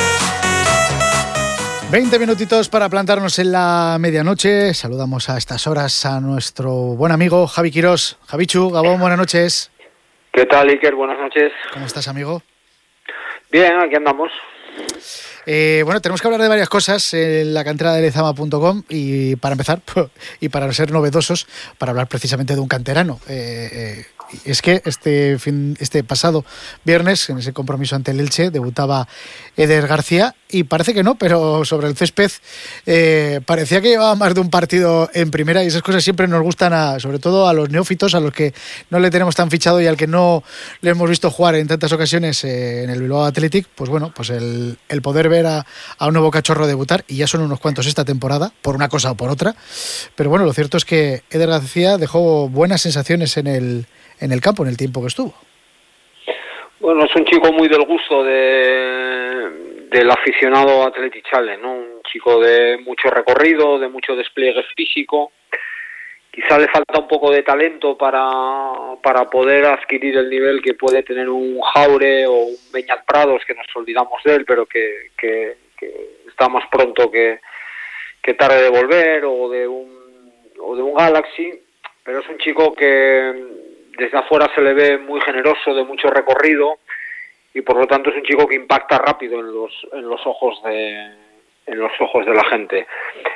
20 minutitos para plantarnos en la medianoche. Saludamos a estas horas a nuestro buen amigo Javi Quirós. Javichu, Gabón, buenas noches. ¿Qué tal, Iker? Buenas noches. ¿Cómo estás, amigo? Bien, aquí andamos. Bueno, tenemos que hablar de varias cosas en la cantera de Lezama.com y para empezar, y para ser novedosos, para hablar precisamente de un canterano. Es que este pasado viernes, en ese compromiso ante el Elche, debutaba Eder García y parece que no, pero sobre el césped parecía que llevaba más de un partido en primera y esas cosas siempre nos gustan, sobre todo a los neófitos, a los que no le tenemos tan fichado y al que no le hemos visto jugar en tantas ocasiones en el Bilbao Athletic, pues bueno, pues el poder ver a un nuevo cachorro debutar, y ya son unos cuantos esta temporada, por una cosa o por otra, pero bueno, lo cierto es que Eder García dejó buenas sensaciones en el campo, en el tiempo que estuvo. Bueno, es un chico muy del gusto del aficionado Athletic Challenge, ¿no? Un chico de mucho recorrido, de mucho despliegue físico. Quizá le falta un poco de talento para poder adquirir el nivel que puede tener un Jaure o un Beñat Prados, que nos olvidamos de él, pero que está más pronto que tarde de volver, o de un Galaxy. Pero es un chico que desde afuera se le ve muy generoso, de mucho recorrido, y por lo tanto es un chico que impacta rápido en los ojos de la gente.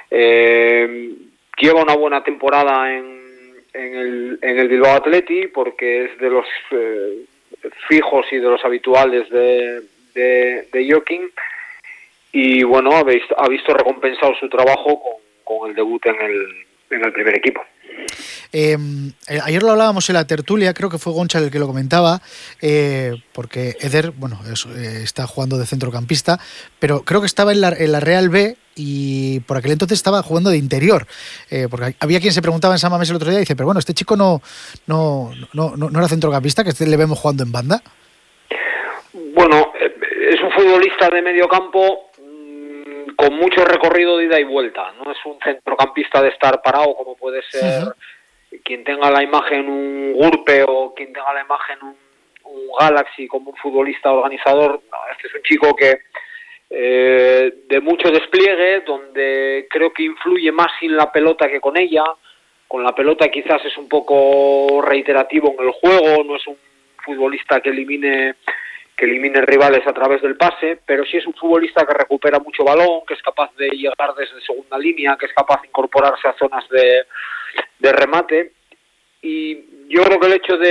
Lleva una buena temporada en el Bilbao Athletic, porque es de los fijos y de los habituales de Joaquín, y bueno, ha visto recompensado su trabajo con el debut en el primer equipo. Ayer lo hablábamos en la tertulia, creo que fue Goncha el que lo comentaba, porque Eder, bueno, está jugando de centrocampista, pero creo que estaba en la Real B y por aquel entonces estaba jugando de interior, porque había quien se preguntaba en San Mamés el otro día y dice, pero bueno, este chico no era centrocampista, que le vemos jugando en banda. Bueno, es un futbolista de medio campo con mucho recorrido de ida y vuelta. No es un centrocampista de estar parado, como puede ser quien tenga la imagen un Gurpe o quien tenga la imagen un Galaxy como un futbolista organizador. No, este es un chico que de mucho despliegue, donde creo que influye más sin la pelota que con ella. Con la pelota quizás es un poco reiterativo en el juego, no es un futbolista que elimine rivales a través del pase, pero sí es un futbolista que recupera mucho balón, que es capaz de llegar desde segunda línea, que es capaz de incorporarse a zonas de remate. Y yo creo que el hecho de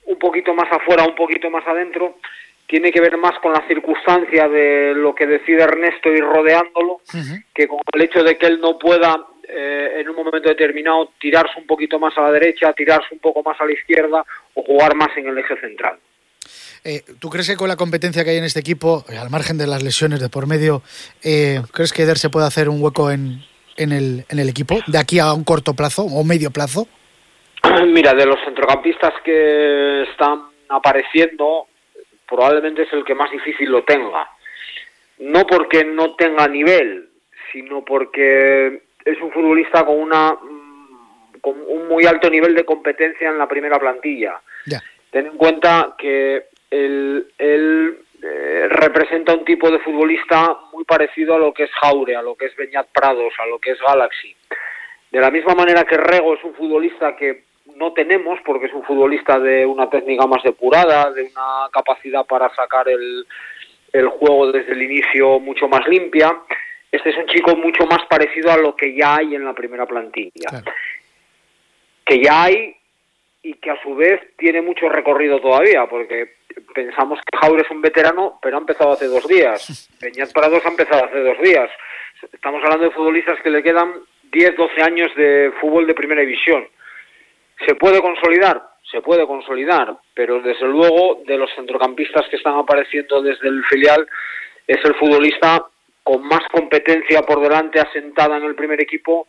un poquito más afuera, un poquito más adentro, tiene que ver más con la circunstancia de lo que decide Ernesto ir rodeándolo, que con el hecho de que él no pueda en un momento determinado tirarse un poquito más a la derecha, tirarse un poco más a la izquierda o jugar más en el eje central. ¿Tú crees que con la competencia que hay en este equipo, al margen de las lesiones de por medio, crees que Eder se puede hacer un hueco en el equipo de aquí a un corto plazo o medio plazo? Mira, de los centrocampistas que están apareciendo, probablemente es el que más difícil lo tenga. No porque no tenga nivel, sino porque es un futbolista con un muy alto nivel de competencia en la primera plantilla. Ya. Ten en cuenta que él representa un tipo de futbolista muy parecido a lo que es Jaure, a lo que es Beñat Prados, a lo que es Galaxy. De la misma manera que Rego es un futbolista que no tenemos, porque es un futbolista de una técnica más depurada, de una capacidad para sacar el juego desde el inicio mucho más limpia. Este es un chico mucho más parecido a lo que ya hay en la primera plantilla. Claro. Que ya hay y que a su vez tiene mucho recorrido todavía, porque pensamos que Jaure es un veterano, pero ha empezado hace 2 días. Beñat Prados ha empezado hace 2 días. Estamos hablando de futbolistas que le quedan 10, 12 años de fútbol de primera división. ¿Se puede consolidar? Se puede consolidar, pero desde luego de los centrocampistas que están apareciendo desde el filial es el futbolista con más competencia por delante asentada en el primer equipo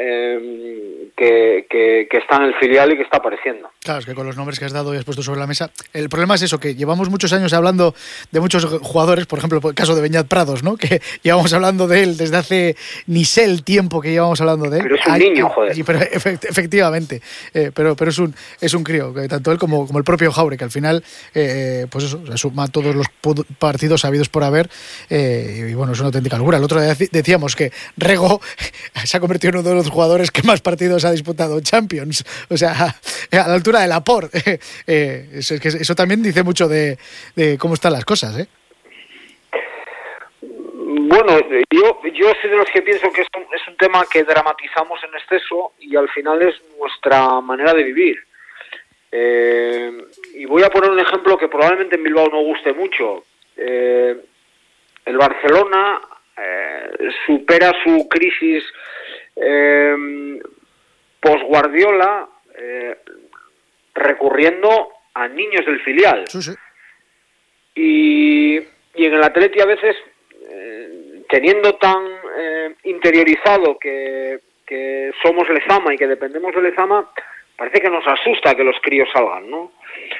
que está en el filial y que está apareciendo. Claro, es que con los nombres que has dado y has puesto sobre la mesa, el problema es eso, que llevamos muchos años hablando de muchos jugadores, por ejemplo, el caso de Beñat Prados, ¿no? Que llevamos hablando de él desde hace ni sé el tiempo que llevamos hablando de él. Pero es un niño, joder. Sí, pero efectivamente, pero es un crío, que tanto él como el propio Jaure, que al final, pues eso, se suma a todos los partidos habidos por haber, y bueno, es una auténtica locura. El otro día decíamos que Rego se ha convertido en uno de los jugadores que más partidos ha disputado Champions, o sea, a la altura de Laporte. Eso también dice mucho de cómo están las cosas, ¿eh? Bueno, yo soy de los que pienso que es un tema que dramatizamos en exceso y al final es nuestra manera de vivir. Y voy a poner un ejemplo que probablemente en Bilbao no guste mucho. El Barcelona supera su crisis post-Guardiola recurriendo a niños del filial. Sí, sí. Y en el Atleti a veces teniendo tan interiorizado que somos Lezama y que dependemos de Lezama, parece que nos asusta que los críos salgan, ¿no?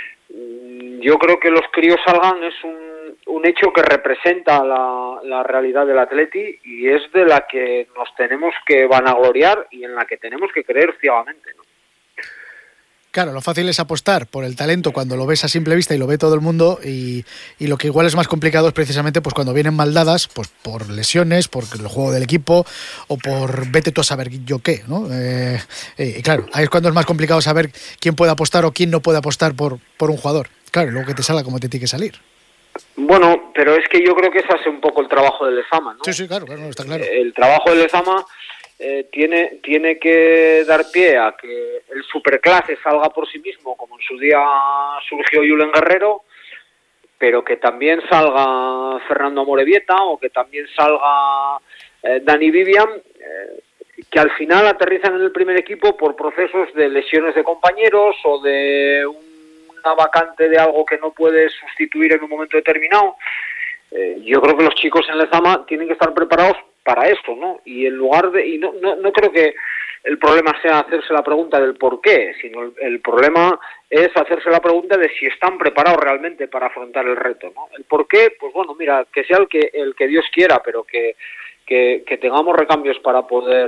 Yo creo que los críos salgan es un hecho que representa la realidad del Atleti y es de la que nos tenemos que vanagloriar y en la que tenemos que creer ciegamente, ¿no? Claro, lo fácil es apostar por el talento cuando lo ves a simple vista y lo ve todo el mundo, y lo que igual es más complicado es precisamente pues cuando vienen mal dadas, pues por lesiones, por el juego del equipo o por vete tú a saber yo qué, ¿no? Y claro, ahí es cuando es más complicado saber quién puede apostar o quién no puede apostar por un jugador. Claro, y luego que te salga como te tiene que salir. Bueno, pero es que yo creo que ese hace un poco el trabajo de Lezama, ¿no? Sí, claro, está claro. El trabajo de Lezama tiene que dar pie a que el superclase salga por sí mismo, como en su día surgió Julen Guerrero, pero que también salga Fernando Amorebieta o que también salga Dani Vivian, que al final aterrizan en el primer equipo por procesos de lesiones de compañeros o de una vacante de algo que no puedes sustituir en un momento determinado. Yo creo que los chicos en Lezama tienen que estar preparados para esto, ¿no? Y en lugar de, y no creo que el problema sea hacerse la pregunta del por qué, sino el problema es hacerse la pregunta de si están preparados realmente para afrontar el reto, ¿no? El por qué, pues bueno, mira, que sea el que Dios quiera, pero que tengamos recambios para poder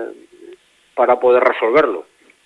resolverlo.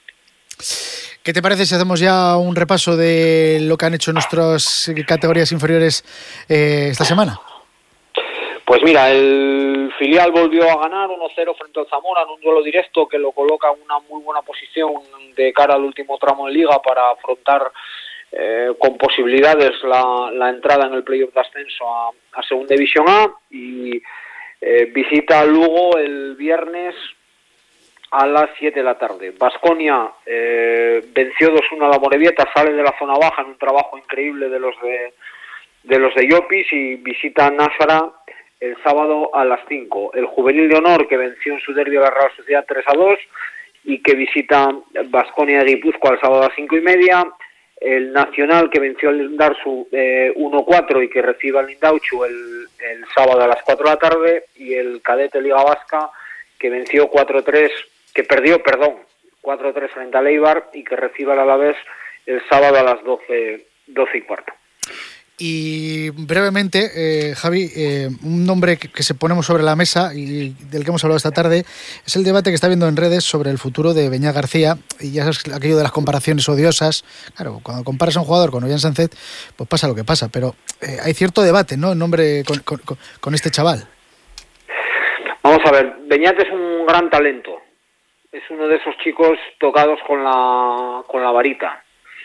¿Qué te parece si hacemos ya un repaso de lo que han hecho nuestras categorías inferiores esta semana? Pues mira, el filial volvió a ganar 1-0 frente al Zamora en un duelo directo que lo coloca en una muy buena posición de cara al último tramo de Liga para afrontar con posibilidades la entrada en el playoff de ascenso a Segunda División A, y visita a Lugo el viernes a las 7 de la tarde. Baskonia venció 2-1 a la Morevieta, sale de la zona baja en un trabajo increíble de los de Llopis y visita a Nájera el sábado a las 5. El Juvenil de Honor, que venció en su derbi a la Real Sociedad 3-2 y que visita Baskonia de Guipúzcoa el sábado a las 5:30. El Nacional, que venció al Indarsu 1-4 y que recibe al Indauchu el sábado a las 4 de la tarde. Y el Cadete Liga Vasca, que venció 4-3, que perdió 4-3 frente al Eibar y que recibe al Alavés el sábado a las 12:15. Y brevemente, Javi, un nombre que se ponemos sobre la mesa y del que hemos hablado esta tarde es el debate que está habiendo en redes sobre el futuro de Beñat García, y ya sabes aquello de las comparaciones odiosas. Claro, cuando comparas a un jugador con Ollán Sánchez, pues pasa lo que pasa, pero hay cierto debate, ¿no?, en nombre con este chaval. Vamos a ver, Beñat es un gran talento, es uno de esos chicos tocados con la varita.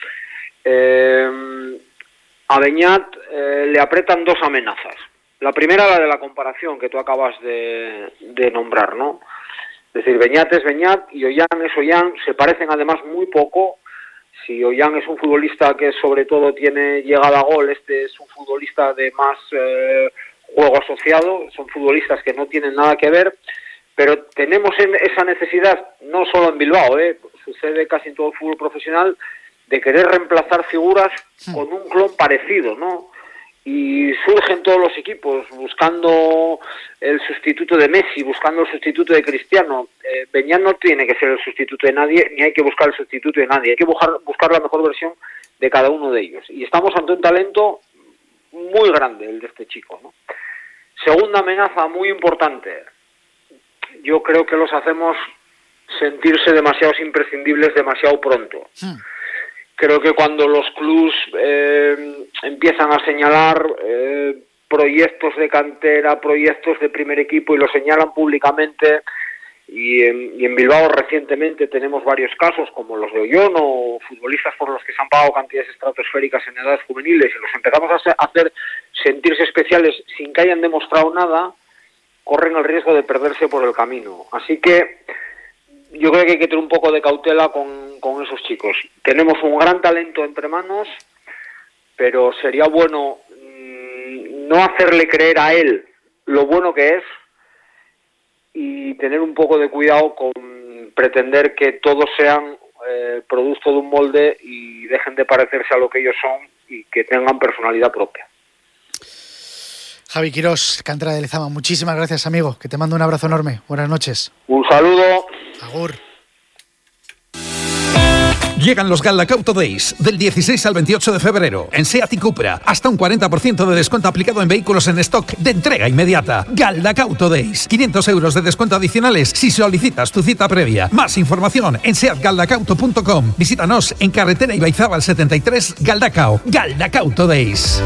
A Beñat le apretan dos amenazas. La primera, la de la comparación que tú acabas de nombrar, ¿no? Es decir, Beñat es Beñat y Ollán es Ollán, se parecen además muy poco. Si Ollán es un futbolista que sobre todo tiene llegada a gol, este es un futbolista de más juego asociado, son futbolistas que no tienen nada que ver, pero tenemos esa necesidad, no solo en Bilbao, sucede casi en todo el fútbol profesional, de querer reemplazar figuras con un clon parecido, ¿no? Y surgen todos los equipos buscando el sustituto de Messi, buscando el sustituto de Cristiano. Beñat no tiene que ser el sustituto de nadie, ni hay que buscar el sustituto de nadie. Hay que buscar la mejor versión de cada uno de ellos. Y estamos ante un talento muy grande, el de este chico, ¿no? Segunda amenaza muy importante. Yo creo que los hacemos sentirse demasiados imprescindibles demasiado pronto. Creo que cuando los clubs empiezan a señalar proyectos de cantera, proyectos de primer equipo y lo señalan públicamente, y en Bilbao recientemente tenemos varios casos como los de Ollón o futbolistas por los que se han pagado cantidades estratosféricas en edades juveniles y los empezamos a hacer sentirse especiales sin que hayan demostrado nada, corren el riesgo de perderse por el camino. Así que yo creo que hay que tener un poco de cautela con esos chicos. Tenemos un gran talento entre manos, pero sería bueno no hacerle creer a él lo bueno que es y tener un poco de cuidado con pretender que todos sean producto de un molde y dejen de parecerse a lo que ellos son y que tengan personalidad propia. Javi Quirós, cantera de Lezama, muchísimas gracias, amigo, que te mando un abrazo enorme. Buenas noches. Un saludo. Agur. Llegan los Galdacauto Days del 16 al 28 de febrero en Seat y Cupra. Hasta un 40% de descuento aplicado en vehículos en stock de entrega inmediata. Galdacauto Days. 500 euros de descuento adicionales si solicitas tu cita previa. Más información en seatgaldacauto.com. Visítanos en carretera Ibaizábal 73, Galdacao. Galdacauto Days.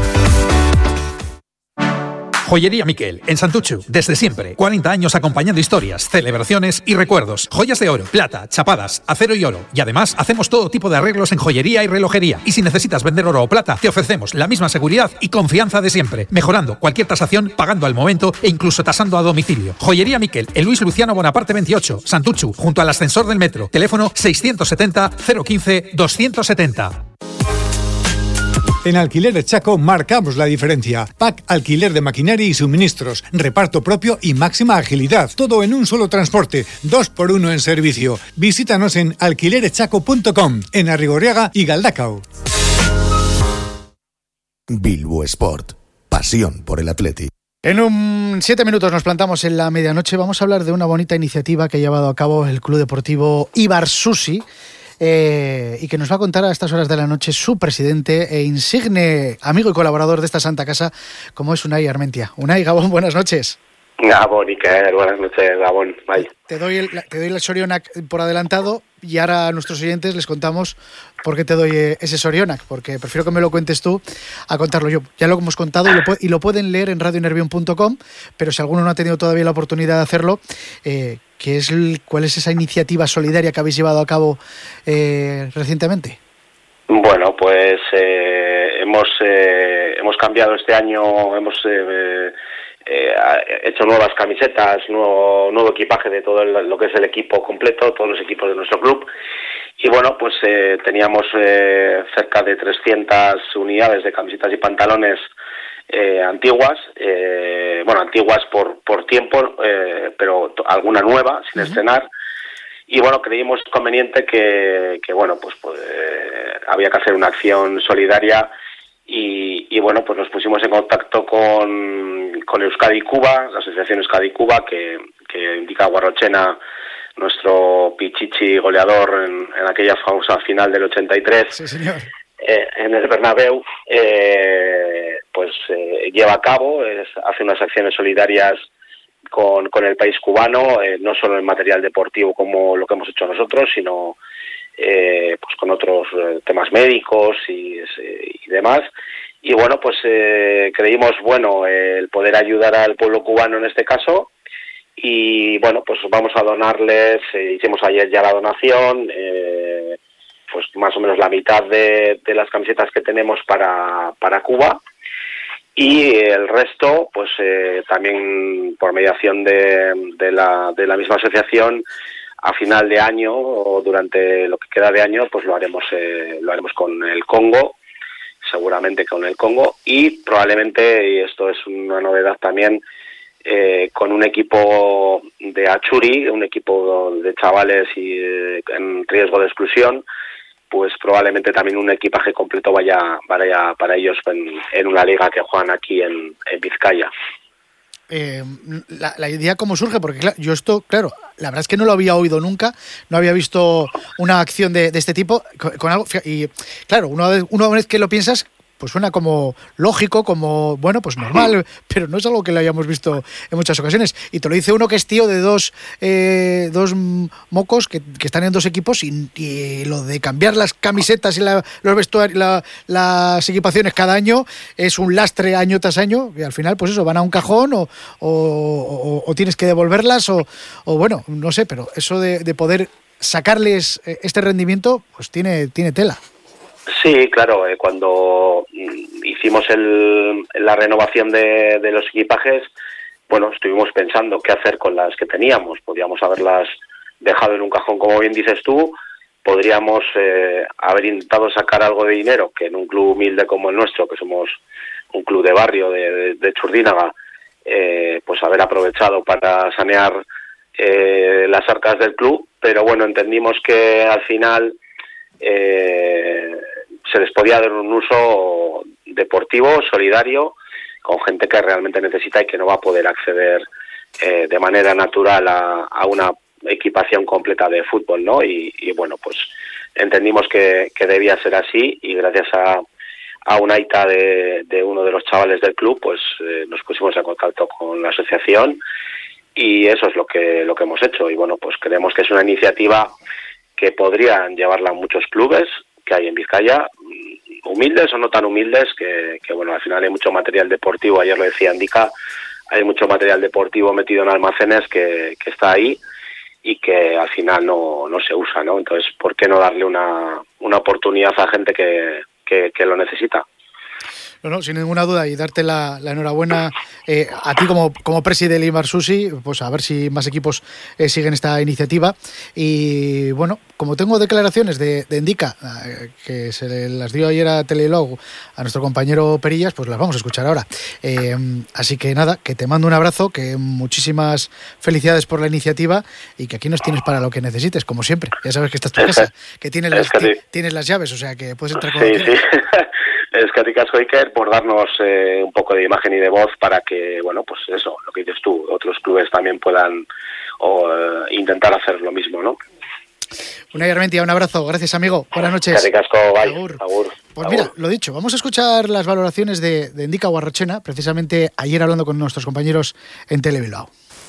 Joyería Miquel, en Santuchu, desde siempre. 40 años acompañando historias, celebraciones y recuerdos. Joyas de oro, plata, chapadas, acero y oro. Y además, hacemos todo tipo de arreglos en joyería y relojería. Y si necesitas vender oro o plata, te ofrecemos la misma seguridad y confianza de siempre. Mejorando cualquier tasación, pagando al momento e incluso tasando a domicilio. Joyería Miquel, en Luis Luciano Bonaparte 28, Santuchu, junto al ascensor del metro. Teléfono 670 015 270. En Alquileres Chaco marcamos la diferencia. Pack alquiler de maquinaria y suministros, reparto propio y máxima agilidad. Todo en un solo transporte, 2x1 en servicio. Visítanos en alquilereschaco.com, en Arrigorriaga y Galdacao. Bilbo Sport, pasión por el Atleti. En 7 minutos nos plantamos en la medianoche. Vamos a hablar de una bonita iniciativa que ha llevado a cabo el Club Deportivo Ibarsusi. Y que nos va a contar a estas horas de la noche su presidente e insigne amigo y colaborador de esta santa casa, como es Unai Armentia. Unai, Gabón, buenas noches. Gabón, Iker, buenas noches, Gabón. Bye. Te doy el Sorionac por adelantado y ahora a nuestros oyentes les contamos por qué te doy ese Sorionac, porque prefiero que me lo cuentes tú a contarlo yo. Ya lo hemos contado y lo pueden leer en radionervión.com, pero si alguno no ha tenido todavía la oportunidad de hacerlo, ¿cuál es esa iniciativa solidaria que habéis llevado a cabo recientemente? Bueno, pues hemos cambiado este año, hemos hecho nuevas camisetas, nuevo equipaje de todo lo que es el equipo completo, todos los equipos de nuestro club. Y bueno, pues teníamos cerca de 300 unidades de camisetas y pantalones antiguas, antiguas por tiempo, pero alguna nueva, sin estrenar. Y bueno, creímos conveniente que había que hacer una acción solidaria y bueno, pues nos pusimos en contacto con Euskadi Cuba, la asociación Euskadi Cuba, que indica Guarrochena, nuestro pichichi goleador en aquella famosa final del 83. Sí, señor. En el Bernabéu, lleva a cabo, hace unas acciones solidarias con el país cubano, no solo en material deportivo como lo que hemos hecho nosotros, sino con otros temas médicos y demás. Y bueno, pues creímos el poder ayudar al pueblo cubano en este caso. Y bueno, pues vamos a donarles, hicimos ayer ya la donación, pues más o menos la mitad de las camisetas que tenemos para Cuba, y el resto pues también por mediación de la misma asociación, a final de año o durante lo que queda de año, pues lo haremos con el Congo, seguramente con el Congo, y probablemente, y esto es una novedad también, con un equipo de Achuri, un equipo de chavales en riesgo de exclusión, pues probablemente también un equipaje completo vaya para ellos en una liga que juegan aquí en Vizcaya. La idea cómo surge, porque yo esto, claro, la verdad es que no lo había oído nunca, no había visto una acción de este tipo con algo, y claro, una vez que lo piensas, pues suena como lógico, como, bueno, pues normal, pero no es algo que lo hayamos visto en muchas ocasiones. Y te lo dice uno que es tío de dos mocos que están en dos equipos, y lo de cambiar las camisetas y los vestuarios, las equipaciones cada año es un lastre año tras año, y al final, pues eso, van a un cajón o tienes que devolverlas o bueno, no sé, pero eso de poder sacarles este rendimiento, pues tiene tela. Sí, claro, cuando hicimos la renovación de los equipajes, bueno, estuvimos pensando qué hacer con las que teníamos. Podríamos haberlas dejado en un cajón, como bien dices tú, podríamos haber intentado sacar algo de dinero, que en un club humilde como el nuestro, que somos un club de barrio de Churdínaga, pues haber aprovechado para sanear las arcas del club, pero bueno, entendimos que al final se les podía dar un uso deportivo, solidario, con gente que realmente necesita y que no va a poder acceder de manera natural a una equipación completa de fútbol, ¿no? Y bueno, pues entendimos que debía ser así, y gracias a una aita de uno de los chavales del club, pues nos pusimos en contacto con la asociación, y eso es lo que hemos hecho. Y bueno, pues creemos que es una iniciativa que podrían llevarla a muchos clubes que hay en Vizcaya, humildes o no tan humildes, que bueno, al final hay mucho material deportivo, ayer lo decía Indica, hay mucho material deportivo metido en almacenes que está ahí y que al final no se usa, ¿no? Entonces, ¿por qué no darle una oportunidad a gente que lo necesita? No, sin ninguna duda, y darte la enhorabuena a ti como presidente del Imar Susi, pues a ver si más equipos siguen esta iniciativa. Y bueno, como tengo declaraciones de Indica, que se las dio ayer a Telelog a nuestro compañero Perillas, pues las vamos a escuchar ahora. Así que nada, que te mando un abrazo, que muchísimas felicidades por la iniciativa, y que aquí nos tienes para lo que necesites, como siempre. Ya sabes que esta es tu casa, que tienes las llaves, o sea que puedes entrar con sí. Es que ricasco, Iker, por darnos un poco de imagen y de voz para que, bueno, pues eso, lo que dices tú, otros clubes también puedan intentar hacer lo mismo, ¿no? Unai Armentia, un abrazo, gracias amigo, buenas noches. Ricasco, bye. Agur. Pues Agur. mira, lo dicho, vamos a escuchar las valoraciones de Indica Guarrochena, precisamente ayer hablando con nuestros compañeros en Telebilbao.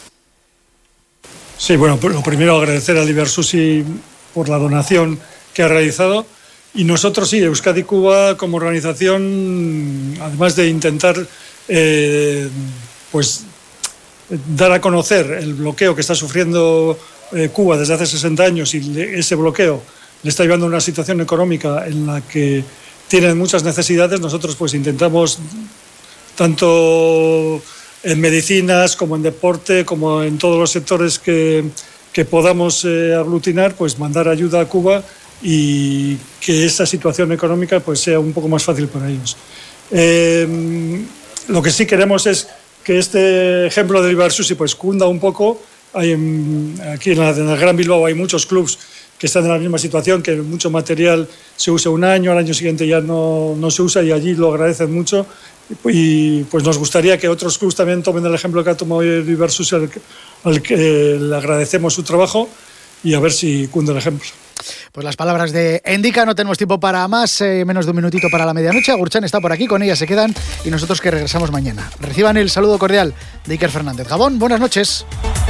Sí, bueno, lo primero agradecer a Imar Susi por la donación que ha realizado. Y nosotros sí, Euskadi Cuba como organización, además de intentar pues dar a conocer el bloqueo que está sufriendo Cuba desde hace 60 años, y ese bloqueo le está llevando a una situación económica en la que tienen muchas necesidades, nosotros pues intentamos tanto en medicinas, como en deporte, como en todos los sectores que podamos aglutinar, pues mandar ayuda a Cuba y que esa situación económica pues sea un poco más fácil para ellos. Lo que sí queremos es que este ejemplo de Bilbao Sushi pues cunda un poco. Aquí en el Gran Bilbao hay muchos clubs que están en la misma situación, que mucho material se usa un año, al año siguiente ya no se usa, y allí lo agradecen mucho. Y pues nos gustaría que otros clubs también tomen el ejemplo que ha tomado Bilbao Sushi, al que le agradecemos su trabajo, y a ver si cunde el ejemplo. Pues las palabras de Endika, no tenemos tiempo para más, menos de un minutito para la medianoche. Agurchan está por aquí, con ella se quedan, y nosotros que regresamos mañana. Reciban el saludo cordial de Iker Fernández. Gabón, buenas noches.